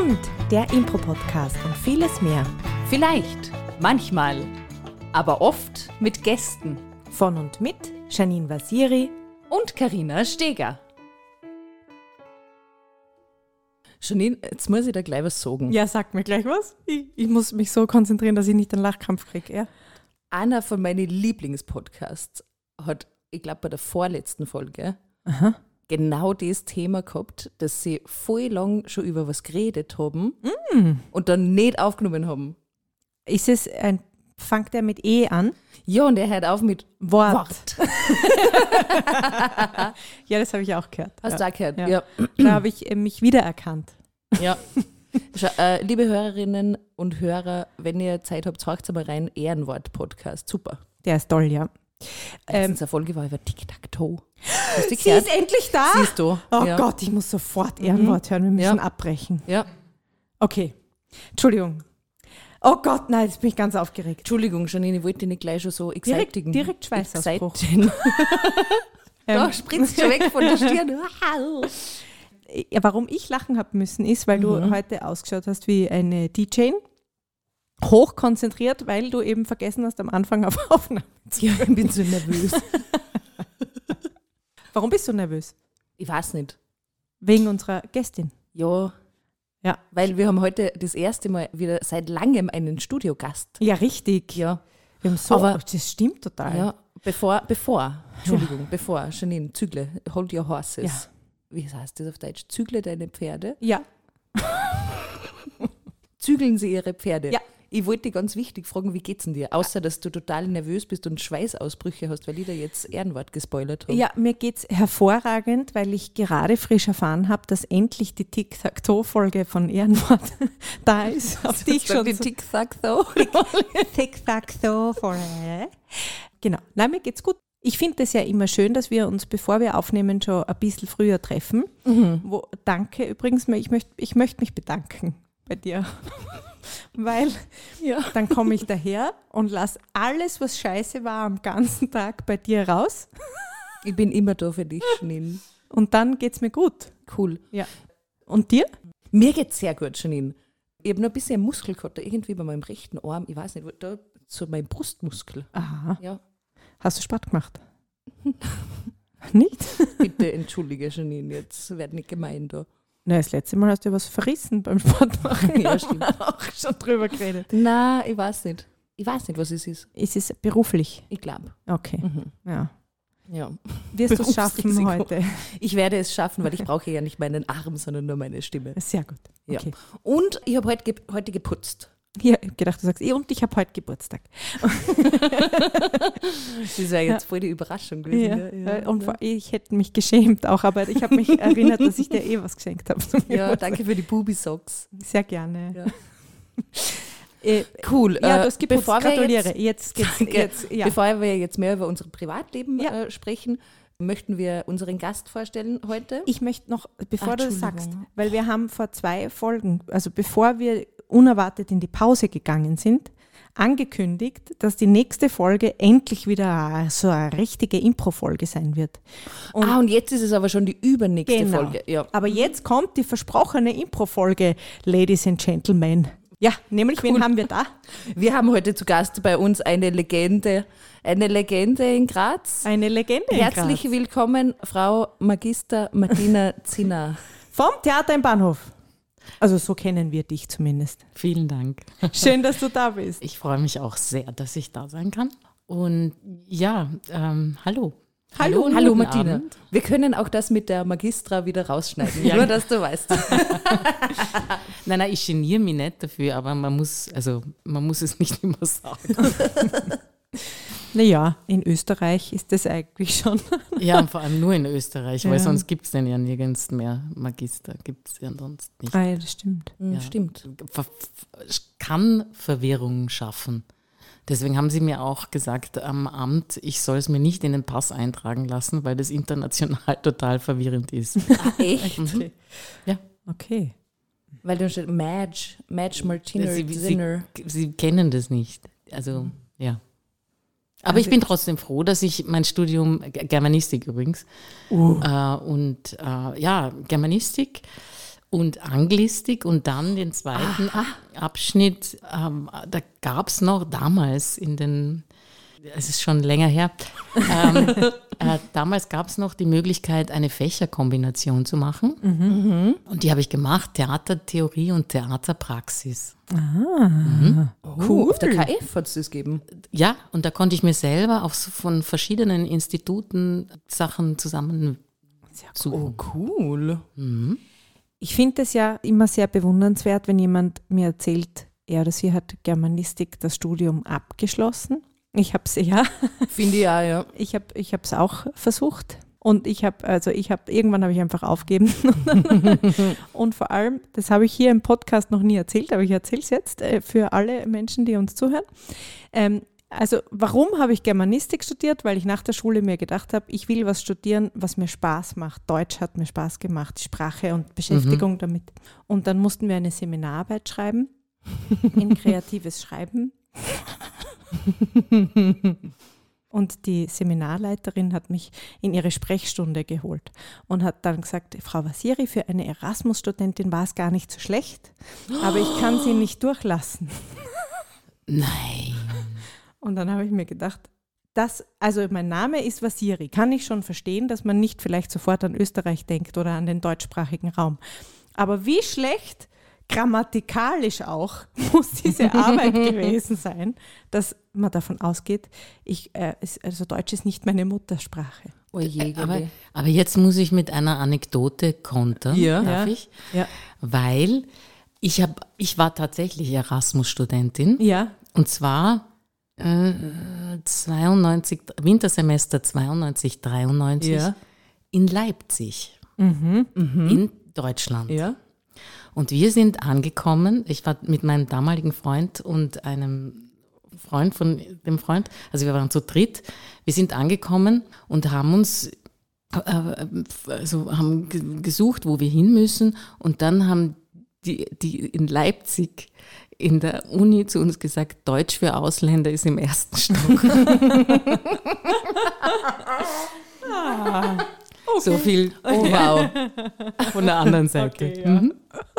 und der Impro-Podcast und vieles mehr. Vielleicht, manchmal, aber oft mit Gästen. Von und mit Janine Vasiri und Carina Steger. Janine, jetzt muss ich da gleich was sagen. Ja, sag mir gleich was. Ich muss mich so konzentrieren, dass ich nicht einen Lachkrampf kriege. Ja? Einer von meinen Lieblingspodcasts hat, ich glaube bei der vorletzten Folge, genau das Thema gehabt, dass sie voll lang schon über was geredet haben und dann nicht aufgenommen haben. Ist es fängt er mit E an? Ja, und er hört auf mit Wort. Ja, das habe ich auch gehört. Hast du auch gehört? Ja. Da habe ich mich wiedererkannt. Ja. Schau, liebe Hörerinnen und Hörer, wenn ihr Zeit habt, hört mal rein, Ehrenwort-Podcast. Super. Der ist toll, ja. Letztens Folge war über Tic-Tac-Toe. Sie ist endlich da. Siehst du. Oh ja. Gott, ich muss sofort Ehrenwort hören. Wir müssen abbrechen. Ja. Okay. Entschuldigung. Oh Gott, nein, jetzt bin ich ganz aufgeregt. Entschuldigung, Janine, ich wollte dich nicht gleich schon so excitigen. Direkt Schweißausbruch. Da spritzt schon weg von der Stirn. Ja, warum ich lachen habe müssen, ist, weil du heute ausgeschaut hast wie eine DJ. Hochkonzentriert, weil du eben vergessen hast, am Anfang auf Aufnahme zu gehen. Ja, ich bin so nervös. Warum bist du nervös? Ich weiß nicht. Wegen unserer Gästin? Ja, weil wir haben heute das erste Mal wieder seit langem einen Studiogast. Ja, richtig. Ja. Wir haben aber das stimmt total. Ja, bevor, Janine, zügle, hold your horses. Ja. Wie heißt das auf Deutsch? Zügle deine Pferde? Ja. Zügeln sie ihre Pferde? Ja. Ich wollte dich ganz wichtig fragen, wie geht's denn dir? Außer, dass du total nervös bist und Schweißausbrüche hast, weil ich da jetzt Ehrenwort gespoilert habe. Ja, mir geht's hervorragend, weil ich gerade frisch erfahren habe, dass endlich die Tic-Tac-Toe-Folge von Ehrenwort da ist. Auf die ich schon die Tic-Tac-Toe-Folge. Genau. Nein, mir geht's gut. Ich finde es ja immer schön, dass wir uns, bevor wir aufnehmen, schon ein bisschen früher treffen. Danke übrigens, ich möchte mich bedanken bei dir. Weil dann komme ich daher und lasse alles, was scheiße war, am ganzen Tag bei dir raus. Ich bin immer da für dich, Janine. Und dann geht es mir gut. Cool. Ja. Und dir? Mir geht es sehr gut, Janine. Ich habe noch ein bisschen Muskelkater irgendwie bei meinem rechten Arm. Ich weiß nicht, da so mein Brustmuskel. Aha. Ja. Hast du Sport gemacht? Nicht? Bitte entschuldige, Janine, jetzt werd nicht gemein da. Nein, das letzte Mal hast du ja was verrissen beim Sport machen. Ja, stimmt. Auch schon drüber geredet. Nein, ich weiß nicht. Ich weiß nicht, was es ist. Ist es beruflich? Ich glaube. Okay, ja. Wirst du es schaffen heute? Ich werde es schaffen, weil ich brauche ja nicht meinen Arm, sondern nur meine Stimme. Sehr gut. Okay. Ja. Und ich habe heute geputzt. Ja, ich habe gedacht, du sagst, und ich habe heute Geburtstag. Das wäre jetzt voll die Überraschung gewesen. Ja. Und ich hätte mich geschämt auch, aber ich habe mich erinnert, dass ich dir was geschenkt habe. Ja, danke für die Bubi-Socks. Sehr gerne. Ja. Cool. Ja, du hast geputzt, gratuliere. Bevor wir jetzt mehr über unser Privatleben sprechen, möchten wir unseren Gast vorstellen heute. Ich möchte noch, bevor du das sagst, weil wir haben vor 2 Folgen, also bevor wir unerwartet in die Pause gegangen sind, angekündigt, dass die nächste Folge endlich wieder so eine richtige Impro-Folge sein wird. Und jetzt ist es aber schon die übernächste Folge. Ja. Aber jetzt kommt die versprochene Impro-Folge, Ladies and Gentlemen. Ja, nämlich, wen haben wir da? Wir haben heute zu Gast bei uns eine Legende in Graz. Eine Legende in Graz. Herzlich willkommen, Frau Magister Martina Zinner. Vom Theater im Bahnhof. Also so kennen wir dich zumindest. Vielen Dank. Schön, dass du da bist. Ich freue mich auch sehr, dass ich da sein kann. Und ja, hallo. Hallo Martina. Abend. Wir können auch das mit der Magistra wieder rausschneiden, nur dass du weißt. Nein, ich geniere mich nicht dafür, aber man muss es nicht immer sagen. Naja, in Österreich ist das eigentlich schon. Ja, und vor allem nur in Österreich, weil sonst gibt es denn ja nirgends mehr Magister, gibt es ja sonst nicht. Ah ja, das stimmt. Ja. Stimmt. Kann Verwirrung schaffen. Deswegen haben sie mir auch gesagt am Amt, ich soll es mir nicht in den Pass eintragen lassen, weil das international total verwirrend ist. Echt? Ja. Okay. Weil da steht Madge Martina Zinner. Sie kennen das nicht. Also, ja. Aber ich bin trotzdem froh, dass ich mein Studium, Germanistik übrigens, Germanistik und Anglistik und dann den zweiten Abschnitt, da gab es noch damals es ist schon länger her, damals gab es noch die Möglichkeit, eine Fächerkombination zu machen. Und die habe ich gemacht, Theatertheorie und Theaterpraxis. Cool. Auf der KF hat es das gegeben. Ja, und da konnte ich mir selber von verschiedenen Instituten Sachen zusammen suchen. Oh, cool. Ich finde es ja immer sehr bewundernswert, wenn jemand mir erzählt, er oder sie hat Germanistik, das Studium abgeschlossen. Ich habe es Finde ich auch, ja. Ich habe es auch versucht und irgendwann habe ich einfach aufgegeben. Und vor allem, das habe ich hier im Podcast noch nie erzählt, aber ich erzähle es jetzt für alle Menschen, die uns zuhören. Also warum habe ich Germanistik studiert? Weil ich nach der Schule mir gedacht habe, ich will was studieren, was mir Spaß macht. Deutsch hat mir Spaß gemacht, Sprache und Beschäftigung damit. Und dann mussten wir eine Seminararbeit schreiben, in kreatives Schreiben. Und die Seminarleiterin hat mich in ihre Sprechstunde geholt und hat dann gesagt, Frau Vasiri, für eine Erasmus-Studentin war es gar nicht so schlecht, aber ich kann sie nicht durchlassen. Nein. Und dann habe ich mir gedacht, also mein Name ist Vasiri, kann ich schon verstehen, dass man nicht vielleicht sofort an Österreich denkt oder an den deutschsprachigen Raum. Aber wie schlecht grammatikalisch auch muss diese Arbeit gewesen sein, dass man davon ausgeht, Deutsch ist nicht meine Muttersprache. Oh je, aber jetzt muss ich mit einer Anekdote kontern, darf ich? Ja. Weil ich war tatsächlich Erasmus-Studentin. Ja. Und zwar 92, Wintersemester 92, 93 in Leipzig, in Deutschland. Ja. Und wir sind angekommen, ich war mit meinem damaligen Freund und einem Freund von dem Freund, also wir waren zu dritt, wir sind angekommen und haben uns haben gesucht, wo wir hin müssen, und dann haben die in Leipzig in der Uni zu uns gesagt, Deutsch für Ausländer ist im ersten Stock. Okay. So viel wow von der anderen Seite. Okay, ja.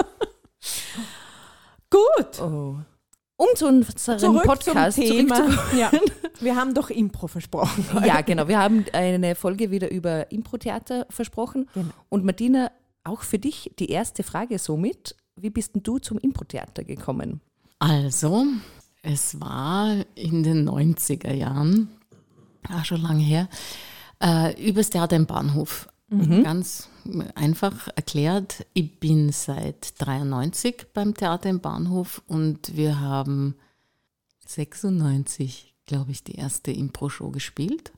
Gut. Oh. Um zu unserem Podcast zum Thema. Ja, wir haben doch Impro versprochen. Ja, genau. Wir haben eine Folge wieder über Impro-Theater versprochen. Genau. Und Martina, auch für dich die erste Frage somit. Wie bist denn du zum Impro-Theater gekommen? Also, es war in den 90er Jahren, schon lange her, übers Theater im Bahnhof. Ganz einfach erklärt, ich bin seit 93 beim Theater im Bahnhof und wir haben 96, glaube ich, die erste Impro-Show gespielt.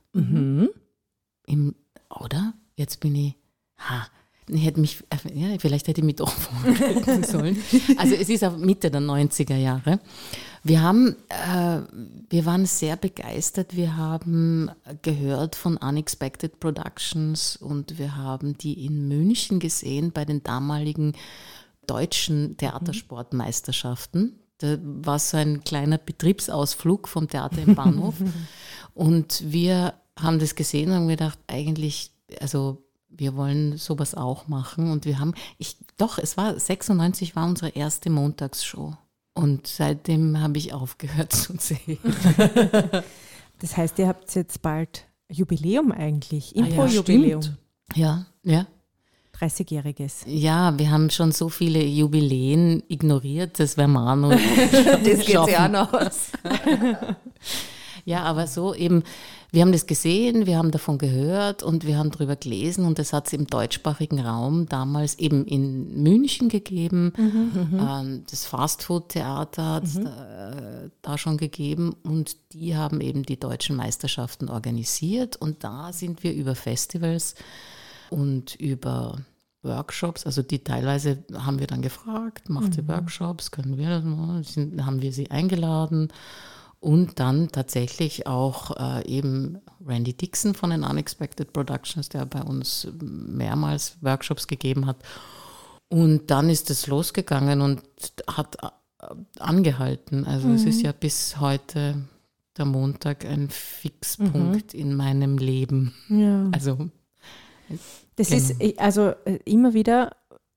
Oder? Jetzt bin ich, vielleicht hätte ich mich doch vorbereiten sollen. Also es ist auch Mitte der 90er Jahre. Wir waren sehr begeistert. Wir haben gehört von Unexpected Productions und wir haben die in München gesehen bei den damaligen deutschen Theatersportmeisterschaften. Da war so ein kleiner Betriebsausflug vom Theater im Bahnhof. Und wir haben das gesehen und haben gedacht, eigentlich, also wir wollen sowas auch machen. Und wir haben, es war 96 war unsere erste Montagsshow. Und seitdem habe ich aufgehört zu sehen. Das heißt, ihr habt jetzt bald Jubiläum eigentlich, Impro-Jubiläum. Ja. 30-jähriges. Ja, wir haben schon so viele Jubiläen ignoriert, das wäre mal noch das geht ja auch noch aus. Ja, aber so eben, wir haben das gesehen, wir haben davon gehört und wir haben darüber gelesen und das hat es im deutschsprachigen Raum damals eben in München gegeben. Das Fastfood-Theater hat es da schon gegeben und die haben eben die deutschen Meisterschaften organisiert und da sind wir über Festivals und über Workshops, also die teilweise haben wir dann gefragt, macht sie Workshops, können wir das machen? Haben wir sie eingeladen. Und dann tatsächlich auch eben Randy Dixon von den Unexpected Productions, der bei uns mehrmals Workshops gegeben hat. Und dann ist es losgegangen und hat angehalten. Also es ist ja bis heute der Montag ein Fixpunkt in meinem Leben. Ja. Also das ist also immer wieder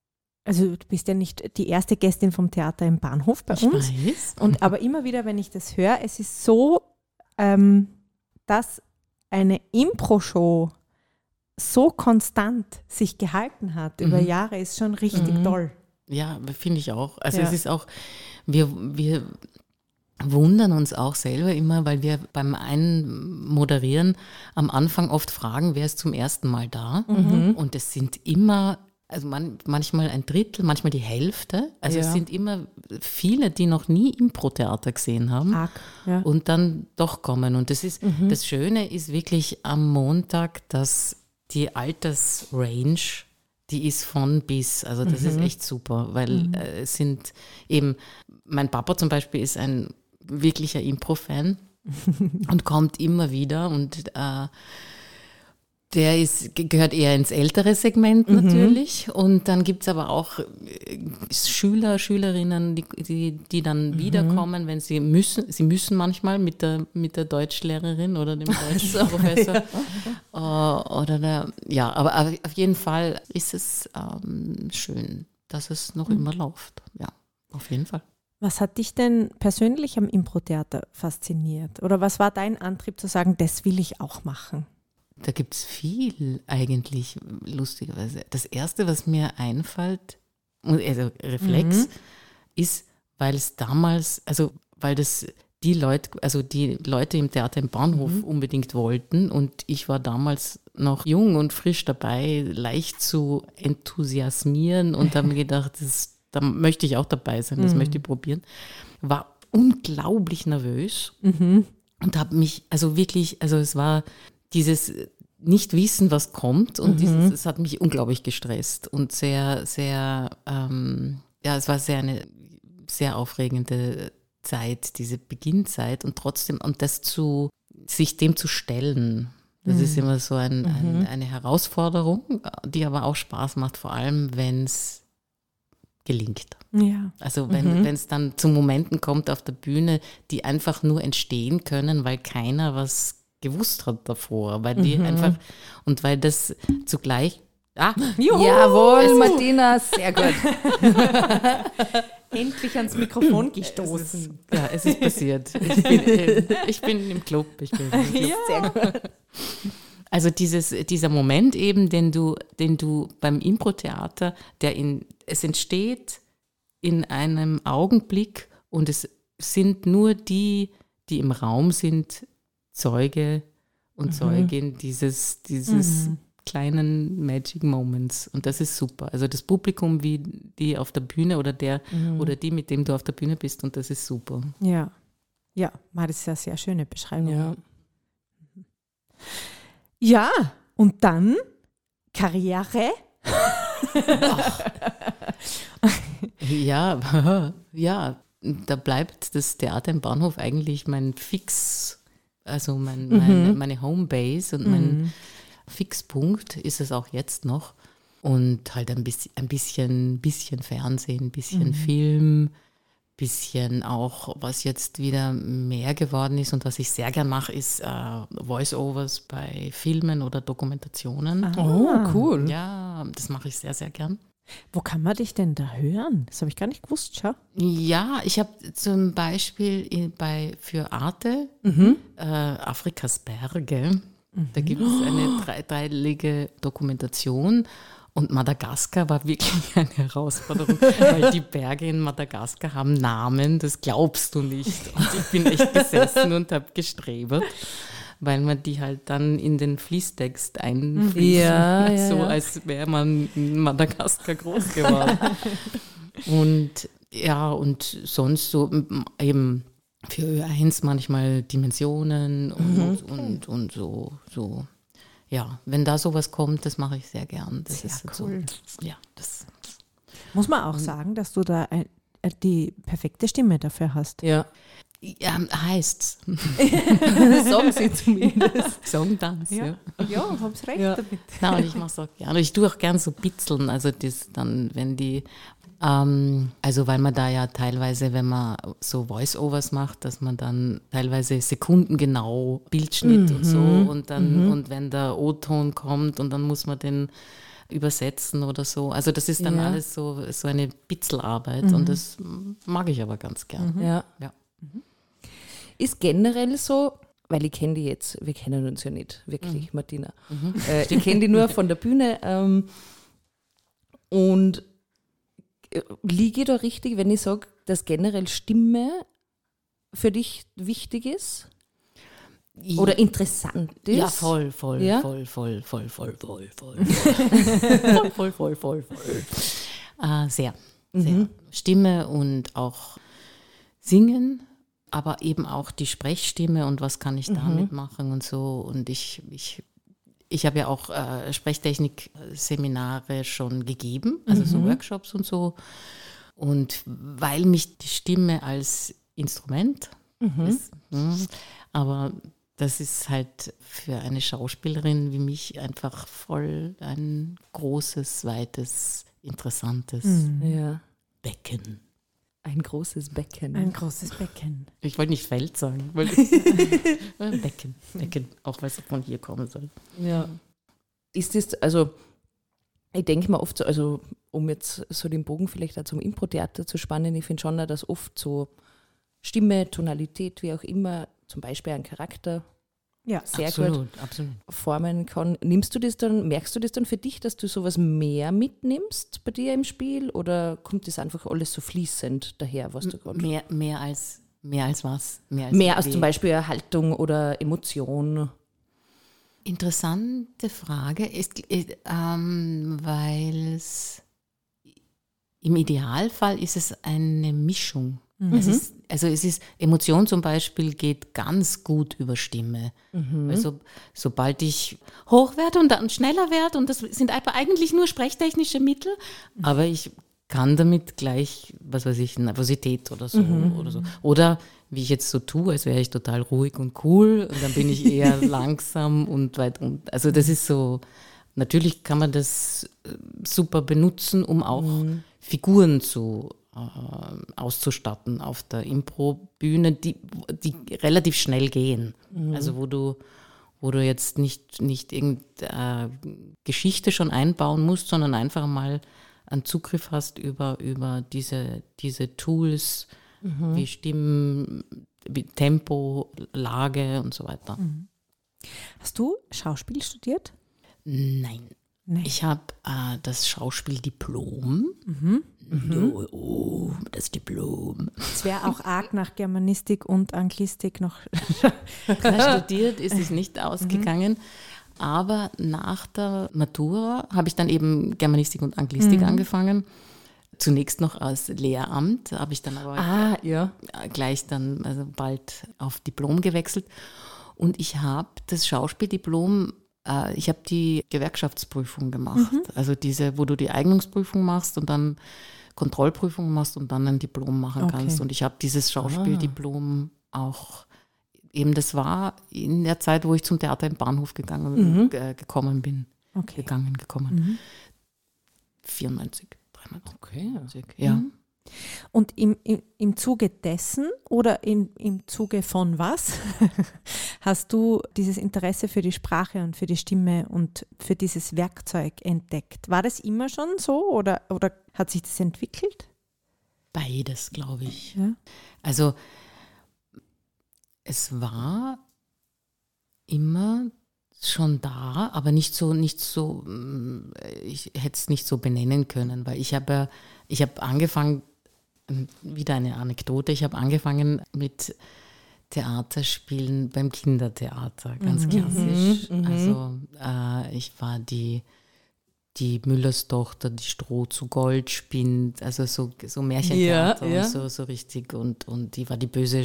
also du bist ja nicht die erste Gästin vom Theater im Bahnhof bei uns. Weiß. Aber immer wieder, wenn ich das höre, es ist so, dass eine Impro-Show so konstant sich gehalten hat über Jahre, ist schon richtig toll. Ja, finde ich auch. Also Ja. es ist auch, wir wundern uns auch selber immer, weil wir beim Einmoderieren am Anfang oft fragen, wer ist zum ersten Mal da? Und es sind immer, also manchmal ein Drittel, manchmal die Hälfte. Also es sind immer viele, die noch nie Impro-Theater gesehen haben. Arg, ja. Und dann doch kommen. Und das ist, das Schöne ist wirklich am Montag, dass die Altersrange, die ist von bis. Also das ist echt super, weil es sind eben, mein Papa zum Beispiel ist ein wirklicher Impro-Fan und kommt immer wieder und der gehört eher ins ältere Segment natürlich. Und dann gibt es aber auch Schüler, Schülerinnen, die dann wiederkommen, wenn sie müssen manchmal mit der Deutschlehrerin oder dem Deutschprofessor. Aber auf jeden Fall ist es schön, dass es noch immer läuft. Ja, auf jeden Fall. Was hat dich denn persönlich am Impro-Theater fasziniert? Oder was war dein Antrieb zu sagen, das will ich auch machen? Da gibt es viel eigentlich, lustigerweise. Das Erste, was mir einfällt, also Reflex, ist, weil es damals, also weil das die Leute im Theater im Bahnhof unbedingt wollten und ich war damals noch jung und frisch dabei, leicht zu enthusiasmieren und habe mir gedacht, da möchte ich auch dabei sein, das möchte ich probieren. War unglaublich nervös und habe mich, also wirklich, also es war dieses Nicht-Wissen, was kommt und es hat mich unglaublich gestresst und sehr, sehr, es war eine sehr aufregende Zeit, diese Beginnzeit und trotzdem, und sich dem zu stellen, das ist immer so eine Herausforderung, die aber auch Spaß macht, vor allem wenn es gelingt. Ja. Also wenn es dann zu Momenten kommt auf der Bühne, die einfach nur entstehen können, weil keiner was gewusst hat davor, weil die einfach, und weil das zugleich, Jawohl, Martina, sehr gut. Endlich ans Mikrofon gestoßen. Es ist passiert. Ich bin im Club. Sehr gut. Also dieser Moment eben, den du beim Impro-Theater, es entsteht in einem Augenblick und es sind nur die im Raum sind, Zeuge und Zeugin dieses kleinen Magic Moments. Und das ist super. Also das Publikum, wie die auf der Bühne oder oder die, mit dem du auf der Bühne bist, und das ist super. Ja. Ja, das ist eine sehr schöne Beschreibung. Ja, und dann Karriere. Ja, da bleibt das Theater im Bahnhof eigentlich mein Fix, also meine Homebase und mein Fixpunkt ist es auch jetzt noch. Und halt ein bisschen Fernsehen, ein bisschen Film, bisschen auch, was jetzt wieder mehr geworden ist und was ich sehr gern mache, ist Voice-Overs bei Filmen oder Dokumentationen. Oh, cool. Ja, das mache ich sehr, sehr gern. Wo kann man dich denn da hören? Das habe ich gar nicht gewusst, schau. Ja, ich habe zum Beispiel für Arte Afrikas Berge. Da gibt es eine dreiteilige Dokumentation und Madagaskar war wirklich eine Herausforderung, weil die Berge in Madagaskar haben Namen, das glaubst du nicht. Und ich bin echt gesessen und habe gestrebert, weil man die halt dann in den Fließtext einfließt, so als wäre man in Madagaskar groß geworden. Und sonst so eben für Ö1 manchmal Dimensionen und so. Ja, wenn da sowas kommt, das mache ich sehr gern. Das sehr ist cool. So, ja, das muss man auch sagen, dass du da die perfekte Stimme dafür hast. Ja. Ja, heißt's. Sagen sie zumindest. Songdance, ja. Ja, hab's recht damit. Nein, und ich mache es auch gerne. Ich tue auch gern so Bitzeln, also das dann, wenn die, also weil man da ja teilweise, wenn man so Voice-Overs macht, dass man dann teilweise sekundengenau Bildschnitt und so und dann, und wenn der O-Ton kommt und dann muss man den übersetzen oder so. Also das ist dann alles so eine Bitzelarbeit und das mag ich aber ganz gern. Ja. Ja. Ist generell so, weil ich kenne die jetzt, wir kennen uns ja nicht wirklich, Martina. Ich kenne die nur von der Bühne und liege ich da richtig, wenn ich sage, dass generell Stimme für dich wichtig ist? Oder interessant ist? Ja, voll. Ja? Voll. Sehr. Stimme und auch Singen, aber eben auch die Sprechstimme und was kann ich damit machen und so. Und ich habe ja auch Sprechtechnik-Seminare schon gegeben, also so Workshops und so. Und weil mich die Stimme als Instrument ist, aber das ist halt für eine Schauspielerin wie mich einfach voll ein großes, weites, interessantes Becken. Ein großes Becken. Ein großes Becken. Ich wollte nicht Feld sagen, Becken, auch weil es von hier kommen soll. Ja. Ist das, also ich denke mal oft so, also um jetzt so den Bogen vielleicht auch zum Impro-Theater zu spannen, ich finde schon, dass oft so Stimme, Tonalität, wie auch immer, zum Beispiel ein Charakter sehr gut formen kann. Merkst du das dann für dich, dass du sowas mehr mitnimmst bei dir im Spiel oder kommt das einfach alles so fließend daher, was du gerade... Mehr als was? Mehr als zum Beispiel Haltung oder Emotion. Interessante Frage, weil im Idealfall ist es eine Mischung. Es ist Emotion zum Beispiel geht ganz gut über Stimme. Also sobald ich hoch werde und dann schneller werde, und das sind eigentlich nur sprechtechnische Mittel, aber ich kann damit gleich, was weiß ich, Nervosität oder so. Oder wie ich jetzt so tue, als wäre ich total ruhig und cool und dann bin ich eher langsam und weit unten. Also das ist so, natürlich kann man das super benutzen, um auch Figuren auszustatten auf der Impro-Bühne, die relativ schnell gehen. Also wo du jetzt nicht irgendeine Geschichte schon einbauen musst, sondern einfach mal einen Zugriff hast über diese Tools wie Stimmen, wie Tempo, Lage und so weiter. Hast du Schauspiel studiert? Nein. Ich habe das Schauspieldiplom. Das Diplom. Es wäre auch arg nach Germanistik und Anglistik noch. Studiert ist es nicht ausgegangen. Aber nach der Matura habe ich dann eben Germanistik und Anglistik angefangen. Zunächst noch als Lehramt, habe ich dann aber gleich dann also bald auf Diplom gewechselt. Und ich habe das Schauspieldiplom, ich habe die Gewerkschaftsprüfung gemacht. Also diese, wo du die Eignungsprüfung machst und dann Kontrollprüfung machst und dann ein Diplom machen kannst. Und ich habe dieses Schauspieldiplom auch, eben das war in der Zeit, wo ich zum Theater im Bahnhof gekommen bin. 94, 93. Okay. Ja. Und im Zuge dessen oder im Zuge von was hast du dieses Interesse für die Sprache und für die Stimme und für dieses Werkzeug entdeckt? War das immer schon so oder hat sich das entwickelt? Beides, glaube ich. Ja. Also es war immer schon da, aber nicht so, ich hätte es nicht so benennen können, weil ich habe angefangen, wieder eine Anekdote, ich habe angefangen mit Theaterspielen beim Kindertheater, ganz klassisch. Also ich war die Müllerstochter, die Stroh zu Gold spinnt, also so Märchentheater und so richtig und die war die böse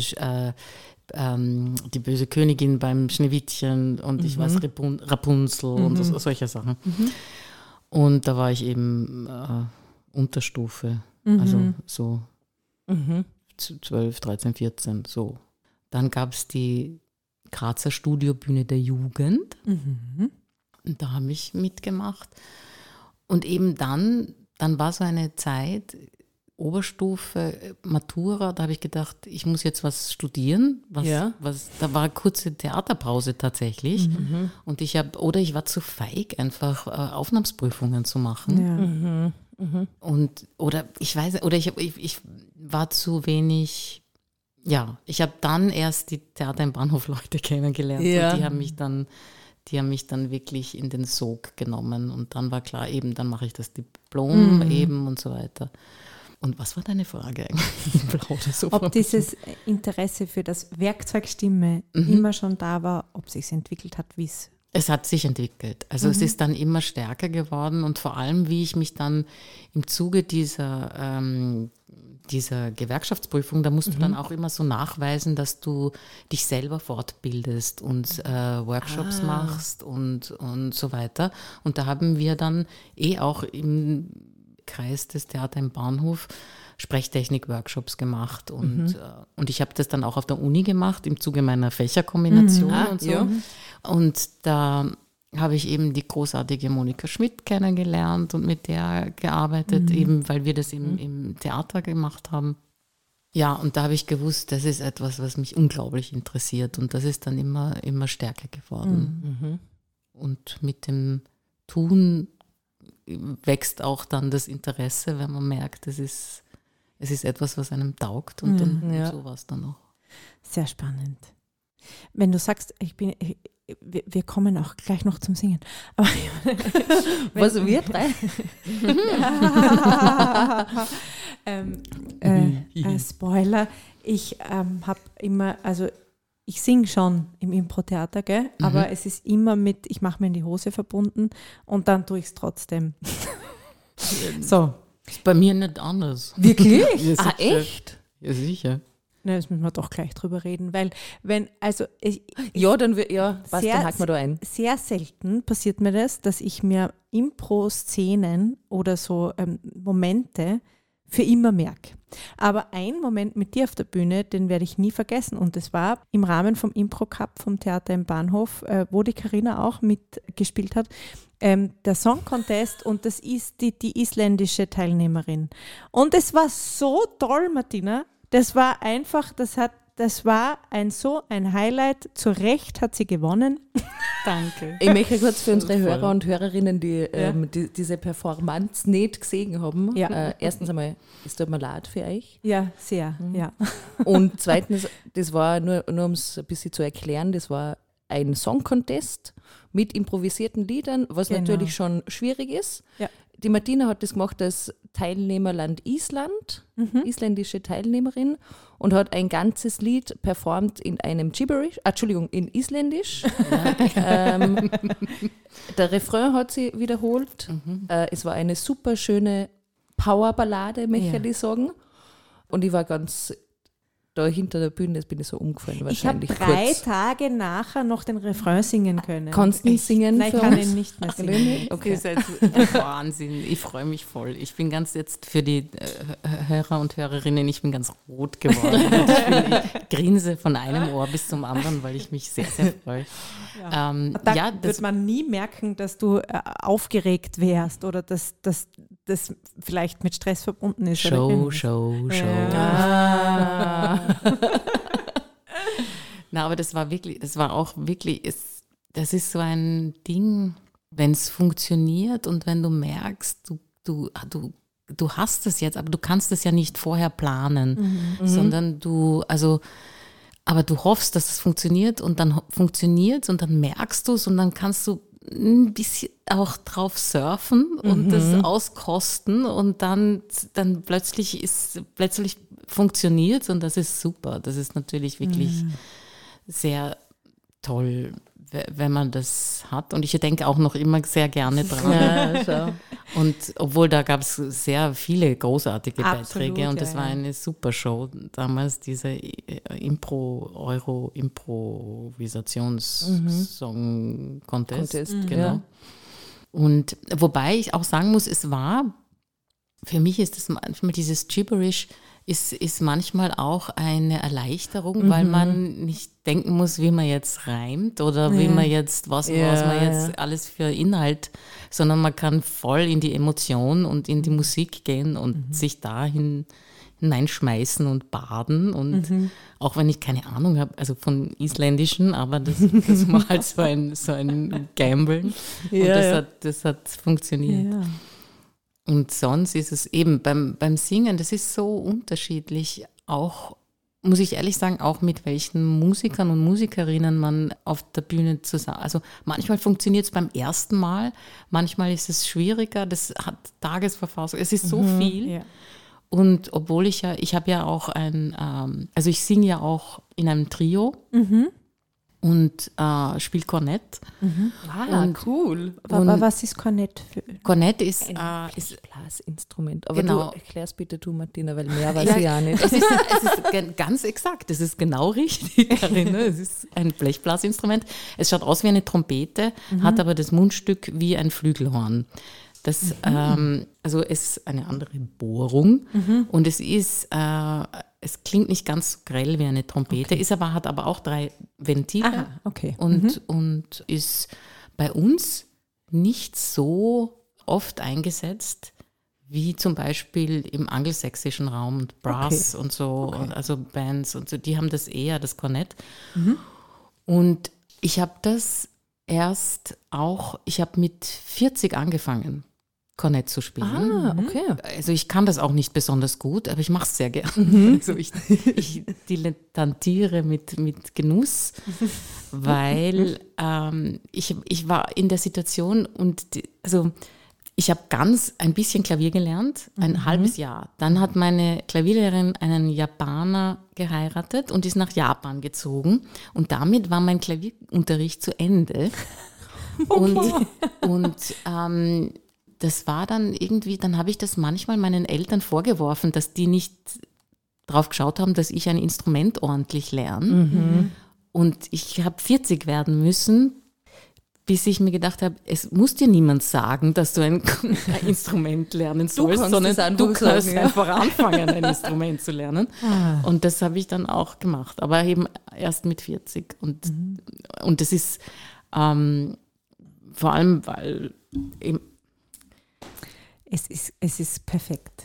Königin beim Schneewittchen und ich weiß Rapunzel und solche Sachen. Und da war ich eben Unterstufe, also so 12, 13, 14, so. Dann gab es die Grazer Studiobühne der Jugend. Und da habe ich mitgemacht. Und eben dann war so eine Zeit, Oberstufe, Matura, da habe ich gedacht, ich muss jetzt was studieren. Da war eine kurze Theaterpause tatsächlich. Und ich war zu feig, einfach Aufnahmeprüfungen zu machen. Ja. Ich war zu wenig, ich habe dann erst die Theater im Bahnhof Leute kennengelernt und die haben mich dann wirklich in den Sog genommen und dann war klar, eben, dann mache ich das Diplom eben und so weiter. Und was war deine Frage eigentlich? Ob dieses Interesse für das Werkzeug Stimme immer schon da war, ob sich entwickelt hat, wie es... Es hat sich entwickelt. Also es ist dann immer stärker geworden und vor allem, wie ich mich dann im Zuge dieser Gewerkschaftsprüfung, da musst du dann auch immer so nachweisen, dass du dich selber fortbildest und Workshops machst und so weiter. Und da haben wir dann auch im Kreis des Theater im Bahnhof Sprechtechnik-Workshops gemacht und ich habe das dann auch auf der Uni gemacht, im Zuge meiner Fächerkombination und so. Ja. Und da habe ich eben die großartige Monika Schmidt kennengelernt und mit der gearbeitet, eben weil wir das im Theater gemacht haben. Ja, und da habe ich gewusst, das ist etwas, was mich unglaublich interessiert und das ist dann immer stärker geworden. Und mit dem Tun wächst auch dann das Interesse, wenn man merkt, es ist etwas, was einem taugt und dann so war es dann auch. Sehr spannend. Wenn du sagst, wir kommen auch gleich noch zum Singen. Aber was, wir drei? Spoiler, ich habe immer, also ich singe schon im Impro-Theater, gell? Aber es ist immer ich mache mir in die Hose verbunden und dann tue ich es trotzdem. So. Ist bei mir nicht anders. Wirklich? Ja, echt? Ja, sicher. Na, das müssen wir doch gleich drüber reden, weil dann haken wir da ein. Sehr selten passiert mir das, dass ich mir Impro-Szenen oder so Momente für immer merke. Aber ein Moment mit dir auf der Bühne, den werde ich nie vergessen. Und das war im Rahmen vom Impro-Cup vom Theater im Bahnhof, wo die Carina auch mitgespielt hat, der Song Contest und das ist die isländische Teilnehmerin. Und es war so toll, Martina. Das war einfach, das war ein Highlight. Zu Recht hat sie gewonnen. Danke. Ich möchte kurz für unsere Hörer und Hörerinnen, die diese Performance nicht gesehen haben. Erstens einmal, es tut mir leid für euch. Ja, sehr, ja. Und zweitens, das war, nur um es ein bisschen zu erklären, das war ein Song-Contest mit improvisierten Liedern, was natürlich schon schwierig ist. Ja. Die Martina hat das gemacht als Teilnehmerland Island, isländische Teilnehmerin, und hat ein ganzes Lied performt in einem in Isländisch. Der Refrain hat sie wiederholt. Es war eine super schöne Powerballade, möchte ich sagen. Und ich war ganz da hinter der Bühne, bin ich so umgefallen wahrscheinlich. Ich habe 3 Tage nachher noch den Refrain singen können. Kannst du ihn singen? Nein, ich kann ihn nicht mehr singen. Okay. Das ist Wahnsinn. Ich freue mich voll. Ich bin ganz jetzt für die Hörer und Hörerinnen, ich bin ganz rot geworden. Ich grinse von einem Ohr bis zum anderen, weil ich mich sehr, sehr freue. Da wird man nie merken, dass du aufgeregt wärst oder dass das vielleicht mit Stress verbunden ist. Show. Ja. Na, aber das war auch wirklich, das ist so ein Ding, wenn es funktioniert und wenn du merkst, du hast es jetzt, aber du kannst es ja nicht vorher planen, sondern aber du hoffst, dass es funktioniert und dann funktioniert es und dann merkst du es und dann kannst du ein bisschen auch drauf surfen und das auskosten und dann plötzlich funktioniert und das ist super. Das ist natürlich wirklich sehr toll, wenn man das hat. Und ich denke auch noch immer sehr gerne dran. Ja, so. Und obwohl da gab es sehr viele großartige Beiträge und das war eine super Show. Damals diese Improvisations-Song-Contest. Genau. Ja. Und wobei ich auch sagen muss, für mich ist das manchmal dieses Gibberish ist manchmal auch eine Erleichterung, weil man nicht denken muss, wie man jetzt reimt oder wie man jetzt, was man jetzt alles für Inhalt, sondern man kann voll in die Emotion und in die Musik gehen und sich dahin hineinschmeißen und baden und auch wenn ich keine Ahnung habe, also von Isländischen, aber das war halt so ein Gamblen und das hat funktioniert. Ja. Und sonst ist es eben beim Singen, das ist so unterschiedlich, auch, muss ich ehrlich sagen, auch mit welchen Musikern und Musikerinnen man auf der Bühne zusammen, also manchmal funktioniert es beim ersten Mal, manchmal ist es schwieriger, das hat Tagesverfassung, es ist so viel. Ja. Und obwohl ich habe ja auch also ich singe ja auch in einem Trio und spiele Kornett. Cool. Aber was ist Kornett? Kornett ist ein Blasinstrument. Aber genau. du erklärst bitte du, Martina, weil mehr weiß ich ja nicht. Es ist ganz exakt, es ist genau richtig, Karina. Es ist ein Blechblasinstrument. Es schaut aus wie eine Trompete, hat aber das Mundstück wie ein Flügelhorn. Das also ist eine andere Bohrung und es ist, es klingt nicht ganz so grell wie eine Trompete, hat aber auch 3 Ventile und ist bei uns nicht so oft eingesetzt wie zum Beispiel im angelsächsischen Raum und Brass und so, und also Bands und so, die haben das eher, das Kornett. Und ich habe das ich habe mit 40 angefangen, Kornett zu spielen. Also ich kann das auch nicht besonders gut, aber ich mache es sehr gerne. Also ich dilettantiere mit Genuss, weil ich war in der Situation und ich habe ein bisschen Klavier gelernt, ein halbes Jahr. Dann hat meine Klavierlehrerin einen Japaner geheiratet und ist nach Japan gezogen und damit war mein Klavierunterricht zu Ende. Und das war dann irgendwie, dann habe ich das manchmal meinen Eltern vorgeworfen, dass die nicht drauf geschaut haben, dass ich ein Instrument ordentlich lerne. Und ich habe 40 werden müssen, bis ich mir gedacht habe, es muss dir niemand sagen, dass du ein Instrument lernen sollst, sondern du kannst einfach anfangen, ein Instrument zu lernen. Und das habe ich dann auch gemacht, aber eben erst mit 40. Und das ist vor allem, weil eben es ist perfekt.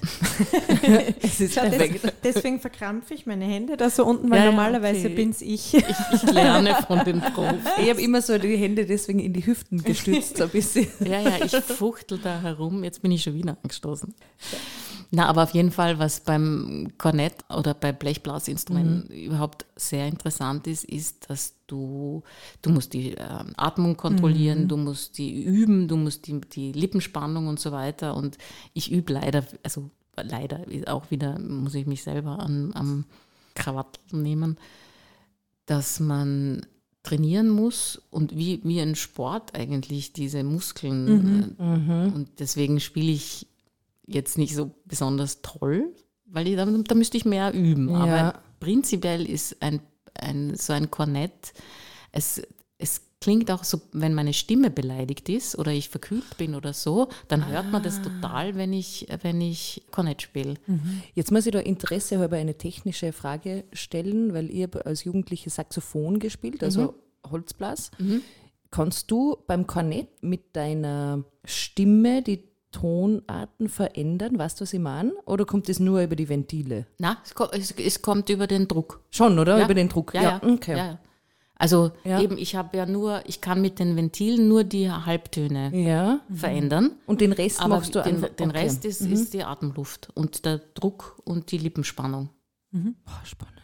Deswegen verkrampfe ich meine Hände da so unten, weil normalerweise bin's ich. Ich lerne von den Profis. Ich habe immer so die Hände deswegen in die Hüften gestützt, so ein bisschen. Ja, ich fuchtel da herum. Jetzt bin ich schon wieder angestoßen. Na, aber auf jeden Fall, was beim Kornett oder bei Blechblasinstrumenten überhaupt sehr interessant ist, dass du musst die Atmung kontrollieren, du musst die üben, du musst die Lippenspannung und so weiter. Und ich übe leider auch wieder, muss ich mich selber am Krawattel nehmen, dass man trainieren muss und wie ein Sport eigentlich diese Muskeln. Und deswegen spiele ich jetzt nicht so besonders toll, weil da müsste ich mehr üben. Ja. Aber prinzipiell ist so ein Kornett, es klingt auch so, wenn meine Stimme beleidigt ist oder ich verkühlt bin oder so, dann hört man das total, wenn ich Kornett spiele. Jetzt muss ich da Interesse halber eine technische Frage stellen, weil ich habe als Jugendliche Saxophon gespielt, also Holzblas. Kannst du beim Kornett mit deiner Stimme die Tonarten verändern? Weißt du, was ich meine? Oder kommt es nur über die Ventile? Na, es kommt über den Druck. Schon, oder? Ja. Über den Druck? Ja. Okay. Ja. Also eben, ich kann mit den Ventilen nur die Halbtöne verändern. Und den Rest machst du einfach? Den Rest ist die Atemluft und der Druck und die Lippenspannung. Spannend.